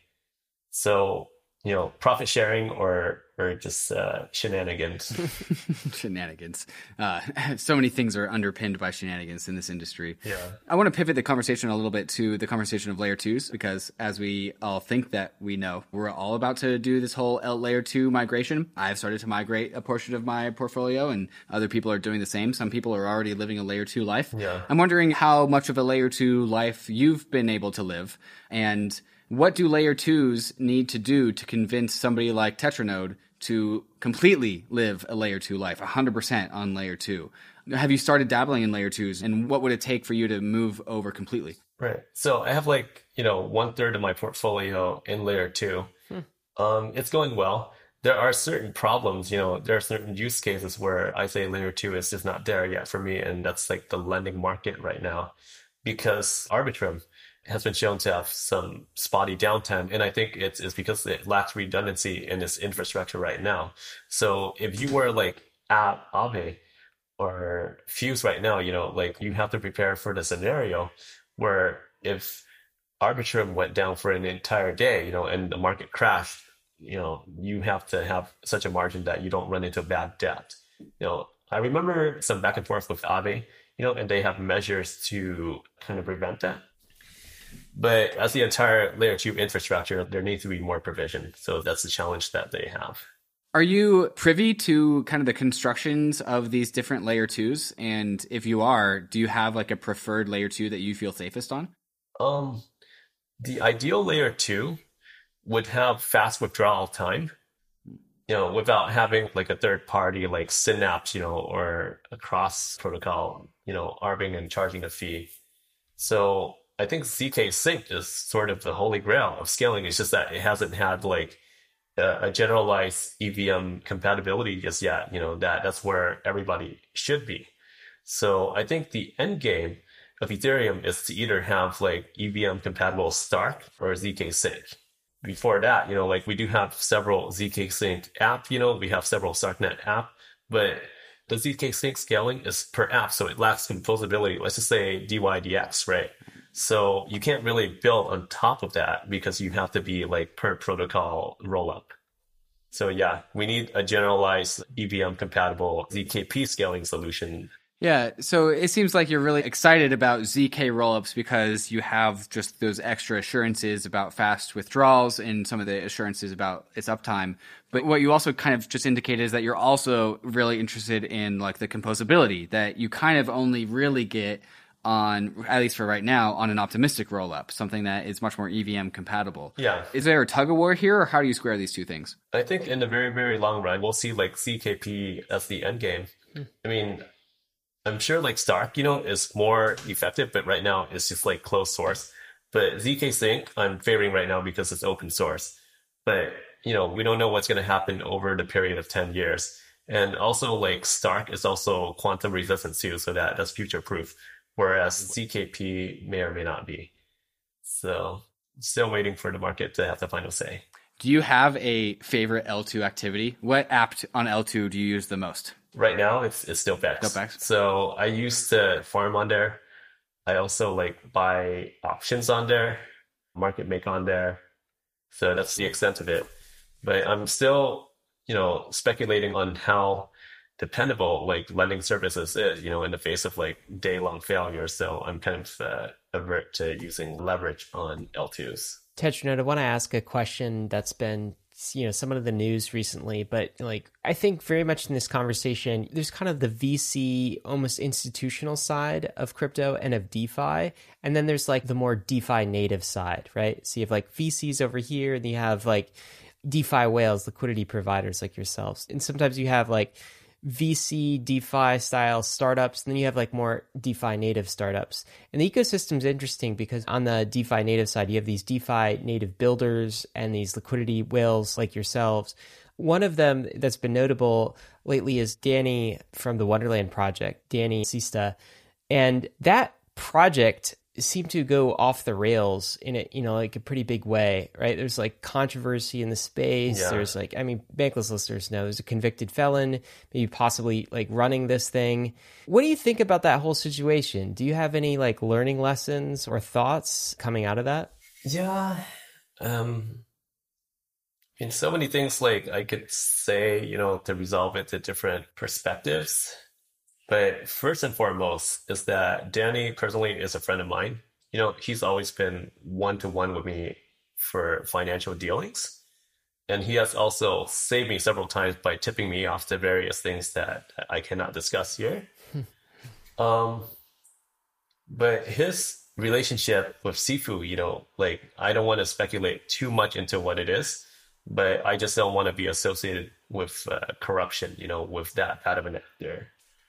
So, you know, profit sharing or or just uh, shenanigans. Shenanigans. Uh, so many things are underpinned by shenanigans in this industry. Yeah. I want to pivot the conversation a little bit to the conversation of layer twos, because as we all think that we know, we're all about to do this whole layer two migration. I've started to migrate a portion of my portfolio and other people are doing the same. Some people are already living a layer two life. Yeah. I'm wondering how much of a layer two life you've been able to live, and what do layer twos need to do to convince somebody like Tetranode to completely live a layer two life, one hundred percent on layer two? Have you started dabbling in layer twos, and what would it take for you to move over completely? Right. So I have like, you know, one third of my portfolio in layer two. Hmm. Um, it's going well. There are certain problems, you know, there are certain use cases where I say layer two is just not there yet for me. And that's like the lending market right now, because Arbitrum has been shown to have some spotty downtime. And I think it's, it's because it lacks redundancy in its infrastructure right now. So if you were like at Aave or Fuse right now, you know, like you have to prepare for the scenario where if Arbitrum went down for an entire day, you know, and the market crashed, you know, you have to have such a margin that you don't run into bad debt. You know, I remember some back and forth with Aave, you know, and they have measures to kind of prevent that. But as the entire layer two infrastructure, there needs to be more provision. So that's the challenge that they have. Are you privy to kind of the constructions of these different layer twos? And if you are, do you have like a preferred layer two that you feel safest on? Um, the ideal layer two would have fast withdrawal time, you know, without having like a third party like Synapse, you know, or a cross protocol, you know, arbing and charging a fee. So I think Z K Sync is sort of the holy grail of scaling. It's just that it hasn't had like a, a generalized E V M compatibility just yet. You know, that that's where everybody should be. So I think the end game of Ethereum is to either have like E V M compatible Stark or Z K Sync. Before that, you know, like we do have several Z K Sync app, you know, we have several Starknet app, but the Z K Sync scaling is per app, so it lacks composability. Let's just say D Y D X, right? So you can't really build on top of that because you have to be like per protocol rollup. So yeah, we need a generalized E V M compatible Z K P scaling solution. Yeah, so it seems like you're really excited about Z K rollups because you have just those extra assurances about fast withdrawals and some of the assurances about its uptime. But what you also kind of just indicated is that you're also really interested in like the composability that you kind of only really get on, at least for right now, on an optimistic rollup, something that is much more E V M compatible. Yeah. Is there a tug of war here, or how do you square these two things? I think in the very, very long run, we'll see like Z K P as the end game. Hmm. I mean, I'm sure like Stark, you know, is more effective, but right now it's just like closed source. But Z K Sync, I'm favoring right now because it's open source. But, you know, we don't know what's going to happen over the period of ten years. And also like Stark is also quantum resistant too, so that that's future proof. Whereas Z K P may or may not be. So still waiting for the market to have the final say. Do you have a favorite L two activity? What app on L two do you use the most? Right now, it's it's still Bex. Still Bex. So I used to farm on there. I also like buy options on there, market make on there. So that's the extent of it. But I'm still, you know, speculating on how dependable like lending services is, you know, in the face of like day-long failure. So I'm kind of uh, avert to using leverage on L twos. Tetranode, I want to ask a question that's been, you know, some of the news recently, but like, I think very much in this conversation, there's kind of the V C, almost institutional side of crypto and of DeFi. And then there's like the more DeFi native side, right? So you have like V Cs over here, and you have like DeFi whales, liquidity providers like yourselves. And sometimes you have like V C DeFi style startups, and then you have like more DeFi native startups. And the ecosystem's interesting because on the DeFi native side, you have these DeFi native builders and these liquidity whales like yourselves. One of them that's been notable lately is Danny from the Wonderland project, Danny Sista. And that project seem to go off the rails in a, you know, like a pretty big way, right? There's like controversy in the space. Yeah. There's like, I mean, Bankless listeners know there's a convicted felon, maybe possibly like running this thing. What do you think about that whole situation? Do you have any like learning lessons or thoughts coming out of that? Yeah. Um, in so many things, like I could say, you know, to resolve it to different perspectives. But first and foremost is that Danny personally is a friend of mine. You know, he's always been one-to-one with me for financial dealings. And he has also saved me several times by tipping me off to various things that I cannot discuss here. um, but his relationship with Sifu, you know, like I don't want to speculate too much into what it is, but I just don't want to be associated with uh, corruption, you know, with that bad of an actor.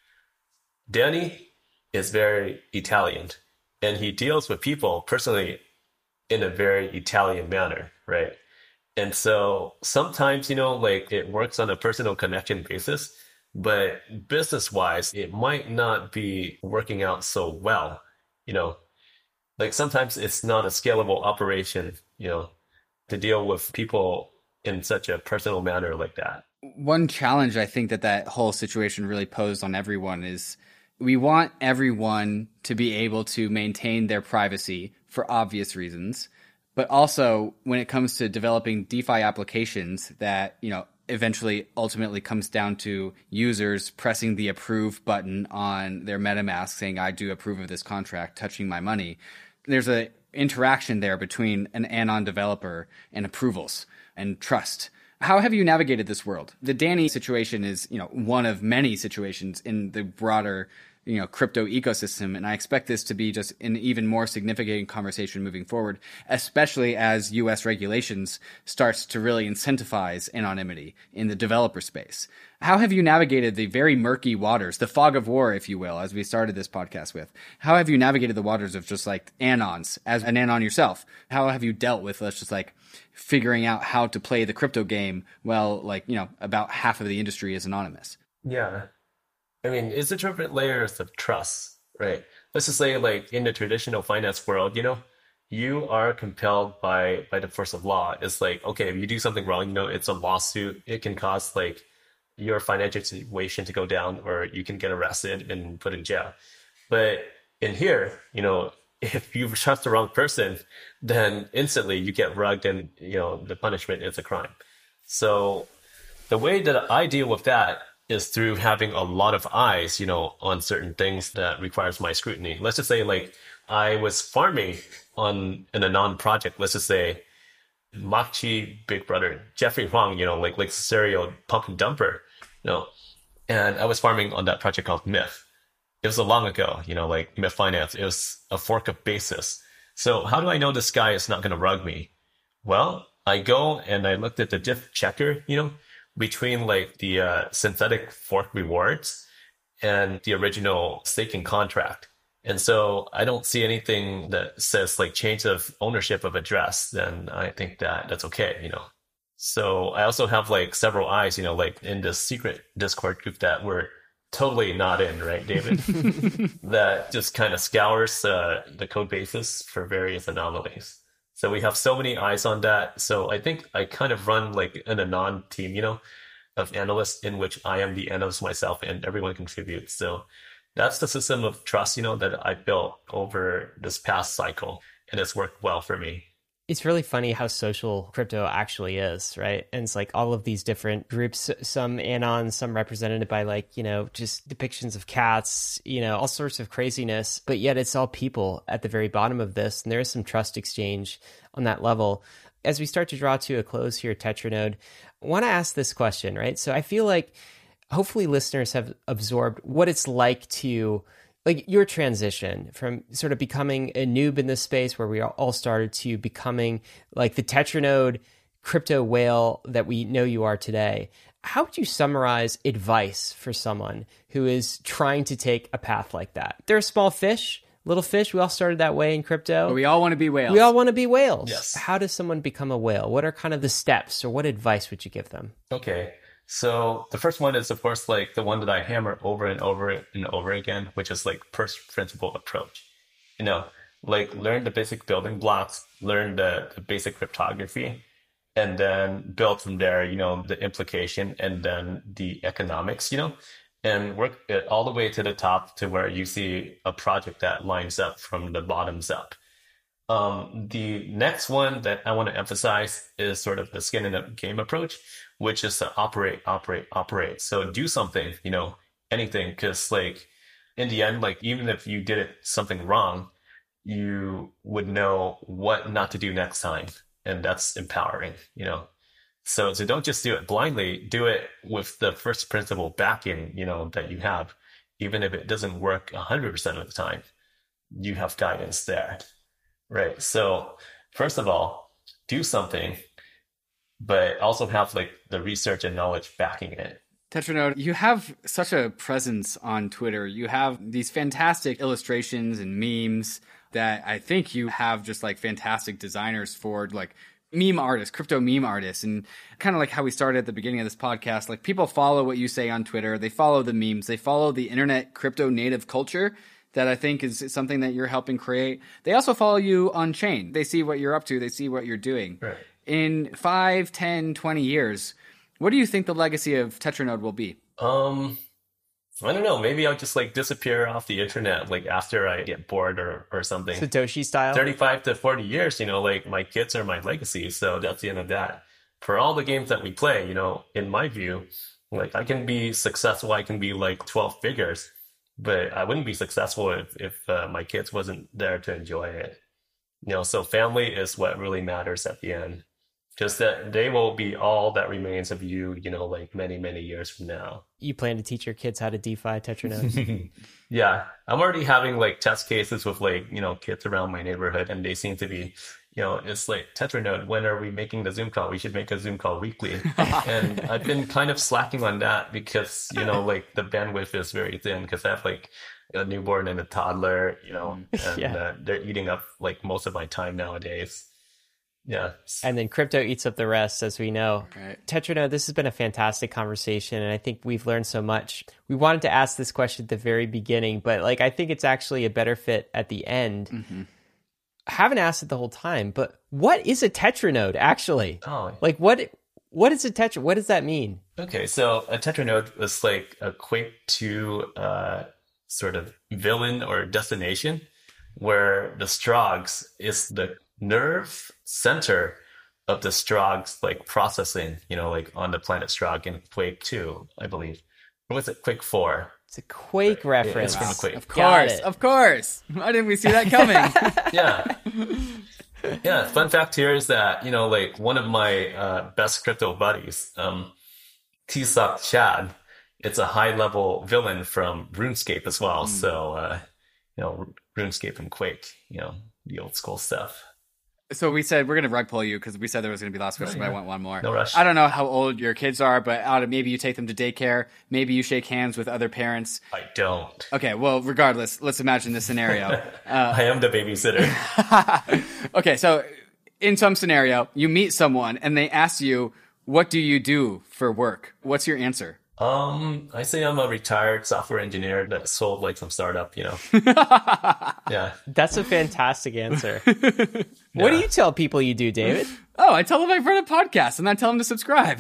Danny is very Italian, and he deals with people personally in a very Italian manner, right? And so sometimes, you know, like it works on a personal connection basis, but business-wise, it might not be working out so well, you know? Like sometimes it's not a scalable operation, you know, to deal with people in such a personal manner like that. One challenge I think that that whole situation really posed on everyone is we want everyone to be able to maintain their privacy for obvious reasons, but also when it comes to developing DeFi applications that, you know, eventually ultimately comes down to users pressing the approve button on their MetaMask saying, I do approve of this contract, touching my money. There's an interaction there between an Anon developer and approvals and trust. How have you navigated this world? The Danny situation is, you know, one of many situations in the broader, you know, crypto ecosystem. And I expect this to be just an even more significant conversation moving forward, especially as U S regulations starts to really incentivize anonymity in the developer space. How have you navigated the very murky waters, the fog of war, if you will, as we started this podcast with? How have you navigated the waters of just like anons as an anon yourself? How have you dealt with, let's just like figuring out how to play the crypto game? Well, like, you know, about half of the industry is anonymous. Yeah. I mean, it's the different layers of trust, right? Let's just say like in the traditional finance world, you know, you are compelled by, by the force of law. It's like, okay, if you do something wrong, you know, it's a lawsuit. It can cause like your financial situation to go down, or you can get arrested and put in jail. But in here, you know, if you trust the wrong person, then instantly you get rugged and, you know, the punishment is a crime. So the way that I deal with that is through having a lot of eyes, you know, on certain things that requires my scrutiny. Let's just say like I was farming on in a non-project. Let's just say Makchi Big Brother, Jeffrey Huang, you know, like like serial pump and dumper, you know, and I was farming on that project called Myth. It was a long ago, you know, like Myth Finance. It was a fork of Basis. So how do I know this guy is not going to rug me? Well, I go and I looked at the diff checker, you know, between like the uh, synthetic fork rewards and the original staking contract. And so I don't see anything that says like change of ownership of address. Then I think that that's okay, you know. So I also have like several eyes, you know, like in this secret Discord group that we're totally not in, right, David? That just kind of scours uh, the code bases for various anomalies. So we have so many eyes on that. So I think I kind of run like an anon team, you know, of analysts in which I am the analyst myself and everyone contributes. So that's the system of trust, you know, that I built over this past cycle, and it's worked well for me. It's really funny how social crypto actually is, right? And it's like all of these different groups, some anons, some represented by like, you know, just depictions of cats, you know, all sorts of craziness, but yet it's all people at the very bottom of this. And there is some trust exchange on that level. As we start to draw to a close here, Tetranode, I want to ask this question, right? So I feel like hopefully listeners have absorbed what it's like to like your transition from sort of becoming a noob in this space where we all started to becoming like the Tetranode crypto whale that we know you are today. How would you summarize advice for someone who is trying to take a path like that? They're a small fish, little fish. We all started that way in crypto. But we all want to be whales. We all want to be whales. Yes. How does someone become a whale? What are kind of the steps, or what advice would you give them? Okay. So the first one is, of course, like the one that I hammer over and over and over again, which is like first principle approach. You know, like learn the basic building blocks, learn the, the basic cryptography, and then build from there, you know, the implication and then the economics, you know, and work it all the way to the top to where you see a project that lines up from the bottoms up. Um, the next one that I want to emphasize is sort of the skin in the game approach, which is to operate, operate, operate. So do something, you know, anything, because like in the end, like even if you did it something wrong, you would know what not to do next time. And that's empowering, you know. So, so don't just do it blindly, do it with the first principle backing, you know, that you have. Even if it doesn't work one hundred percent of the time, you have guidance there. Right. So first of all, do something, but also have like the research and knowledge backing it. Tetranode, you have such a presence on Twitter. You have these fantastic illustrations and memes that I think you have just like fantastic designers for, like meme artists, crypto meme artists. And kind of like how we started at the beginning of this podcast, like people follow what you say on Twitter. They follow the memes. They follow the internet crypto native culture that I think is something that you're helping create. They also follow you on chain. They see what you're up to. They see what you're doing. Right. In five, ten, twenty years, what do you think the legacy of Tetranode will be? Um, I don't know. Maybe I'll just like disappear off the internet, like after I get bored or, or something. Satoshi style? thirty-five to forty years, you know, like my kids are my legacy. So that's the end of that. For all the games that we play, you know, in my view, like I can be successful. I can be like twelve figures. But I wouldn't be successful if, if uh, my kids wasn't there to enjoy it. You know, so family is what really matters at the end. Just that they will be all that remains of you, you know, like many, many years from now. You plan to teach your kids how to DeFi Tetranode? Yeah. I'm already having like test cases with like, you know, kids around my neighborhood, and they seem to be, you know, it's like, Tetranode, when are we making the Zoom call? We should make a Zoom call weekly. And I've been kind of slacking on that because, you know, like the bandwidth is very thin because I have like a newborn and a toddler, you know, and Yeah. uh, they're eating up like most of my time nowadays. Yeah. And then crypto eats up the rest, as we know. Right. Tetranode, this has been a fantastic conversation, and I think we've learned so much. We wanted to ask this question at the very beginning, but like I think it's actually a better fit at the end. Mm-hmm. I haven't asked it the whole time, but what is a Tetranode actually? Oh, Like what what is a tetra? What does that mean? okay. So a Tetranode was like a Quake two uh, sort of villain or destination where the Strogs is the nerve center of the Strogs like processing, you know, like on the planet Strog in Quake two, I believe. Or was it Quake four? It's a Quake reference. It's from Quake. Of Got course, it. of course. Why didn't we see that coming? Yeah. Yeah. Fun fact here is that, you know, like one of my uh, best crypto buddies, um, T-Sock Chad, it's a high level villain from RuneScape as well. Mm. So, uh, you know, RuneScape and Quake, you know, the old school stuff. So we said we're going to rug pull you because we said there was going to be last question, Oh, yeah. but I want one more. No rush. I don't know how old your kids are, but out of maybe you take them to daycare, maybe you shake hands with other parents. I don't. Okay, well, regardless, let's imagine this scenario. Uh, I am the babysitter. okay, so in some scenario, you meet someone and they ask you, what do you do for work? What's your answer? Um, I say I'm a retired software engineer that sold like some startup, you know. Yeah. That's a fantastic answer. What do you tell people you do, David? Oh, I tell them I've run a podcast and I tell them to subscribe.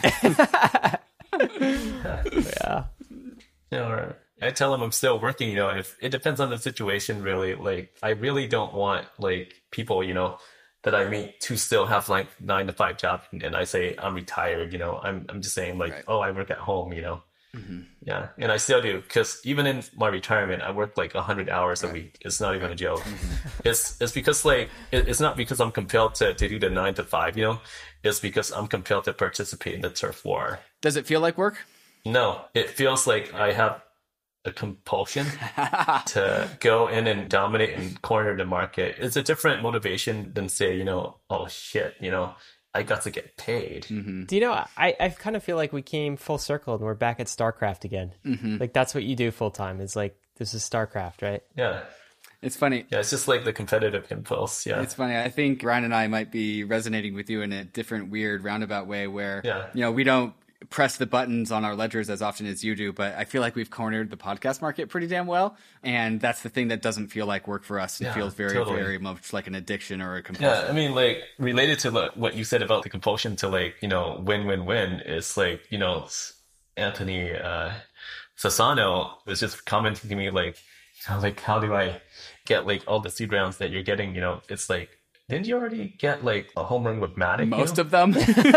Yeah. You know, or I tell them I'm still working, you know, if it depends on the situation really. Like I really don't want like people, you know, that I meet to still have like nine to five job and I say I'm retired, you know. I'm I'm just saying like, right. oh, I work at home, you know. Mm-hmm. Yeah, and I still do because even in my retirement, I work like a hundred hours right. a week. It's not even a joke. Mm-hmm. It's it's because like it, it's not because I'm compelled to, to do the nine to five, you know. It's because I'm compelled to participate in the turf war. Does it feel like work? No, it feels like I have a compulsion to go in and dominate and corner the market. It's a different motivation than say, you know, oh shit, you know. I got to get paid. Mm-hmm. Do you know, I, I kind of feel like we came full circle and we're back at StarCraft again. Mm-hmm. Like, that's what you do full time. It's like, this is StarCraft, right? Yeah. It's funny. Yeah, it's just like the competitive impulse. Yeah. It's funny. I think Ryan and I might be resonating with you in a different, weird, roundabout way where, yeah. you know, we don't press the buttons on our ledgers as often as you do, but I feel like we've cornered the podcast market pretty damn well. And that's the thing that doesn't feel like work for us. It yeah, feels very, totally. very much like an addiction or a compulsion. Yeah, I mean, like, related to like, what you said about the compulsion to, like, you know, win, win, win, is like, you know, Anthony uh, Sassano was just commenting to me, like, you know, like, how do I get, like, all the seed rounds that you're getting? You know, it's like, didn't you already get, like, a home run with Matic? Most you know? of them.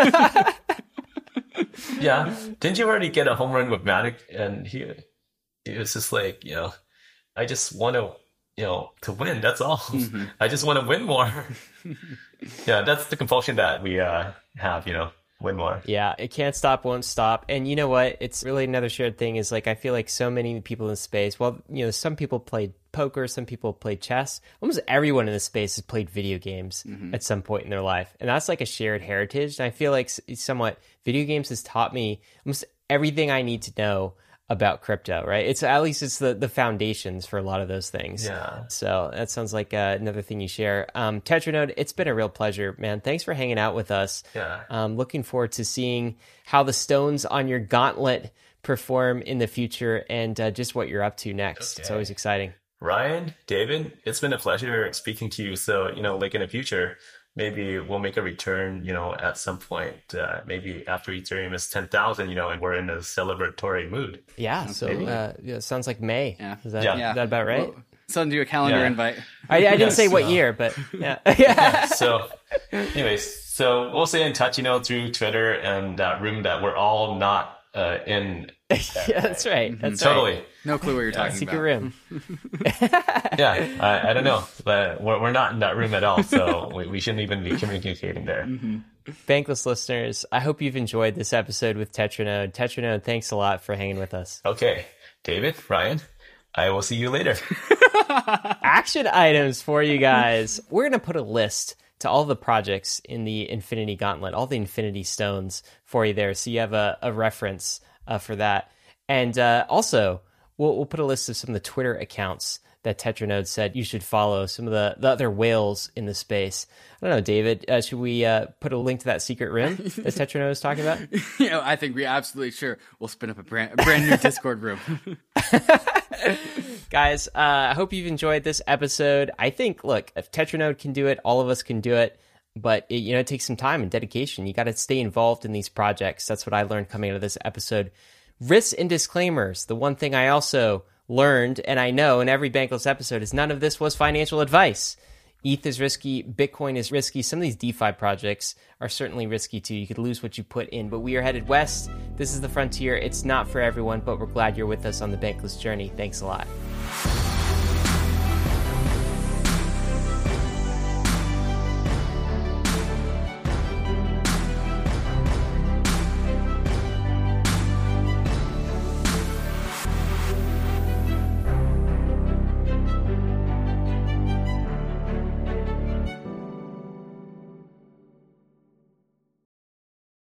Yeah. Didn't you already get a home run with Matic? And he, he was just like, you know, I just want to, you know, to win. That's all. Mm-hmm. I just want to win more. Yeah, that's the compulsion that we uh, have, you know, win more. Yeah, it can't stop, won't stop. And you know what? It's really another shared thing is like, I feel like so many people in the space, well, you know, some people played poker, some people played chess. Almost everyone in the space has played video games mm-hmm. at some point in their life. And that's like a shared heritage. And I feel like somewhat video games has taught me almost everything I need to know about crypto, right? It's at least it's the, the foundations for a lot of those things. Yeah. So that sounds like uh, another thing you share. Um, Tetranode, it's been a real pleasure, man. Thanks for hanging out with us. Yeah. Um, looking forward to seeing how the stones on your gauntlet perform in the future and uh, just what you're up to next. Okay. It's always exciting. Ryan, David, it's been a pleasure speaking to you. So, you know, like in the future, maybe we'll make a return, you know, at some point, uh, maybe after Ethereum is ten thousand, you know, and we're in a celebratory mood. Yeah. So, uh, yeah, it sounds like May. Yeah. Is that, yeah. is that about right? Well, send you a calendar yeah. invite. I, I didn't yes, say what uh, year, but yeah. Yeah. So anyways, so we'll stay in touch, you know, through Twitter and that room that we're all not uh, in. Yeah, that's right. That's totally. Right. No clue what you're talking Secret about. room. Yeah, I, I don't know, but we're, we're not in that room at all, so we, we shouldn't even be communicating there. Mm-hmm. Bankless listeners, I hope you've enjoyed this episode with Tetranode. Tetranode, thanks a lot for hanging with us. Okay, David, Ryan, I will see you later. Action items for you guys. We're going to put a list to all the projects in the Infinity Gauntlet, all the Infinity Stones for you there, so you have a, a reference uh, for that. And uh, also, we'll, we'll put a list of some of the Twitter accounts that Tetranode said you should follow, some of the, the other whales in the space. I don't know, David, uh, should we uh, put a link to that secret room that Tetranode was talking about? You know, I think we absolutely sure. We'll spin up a brand, a brand new Discord room. Guys, uh, I hope you've enjoyed this episode. I think, look, if Tetranode can do it, all of us can do it. But it, you know, it takes some time and dedication. You got to stay involved in these projects. That's what I learned coming out of this episode. Risks and disclaimers. The one thing I also learned, and I know in every Bankless episode, is none of this was financial advice. E T H is risky. Bitcoin is risky. Some of these DeFi projects are certainly risky too. You could lose what you put in, but we are headed west. This is the frontier. It's not for everyone, but we're glad you're with us on the Bankless journey. Thanks a lot.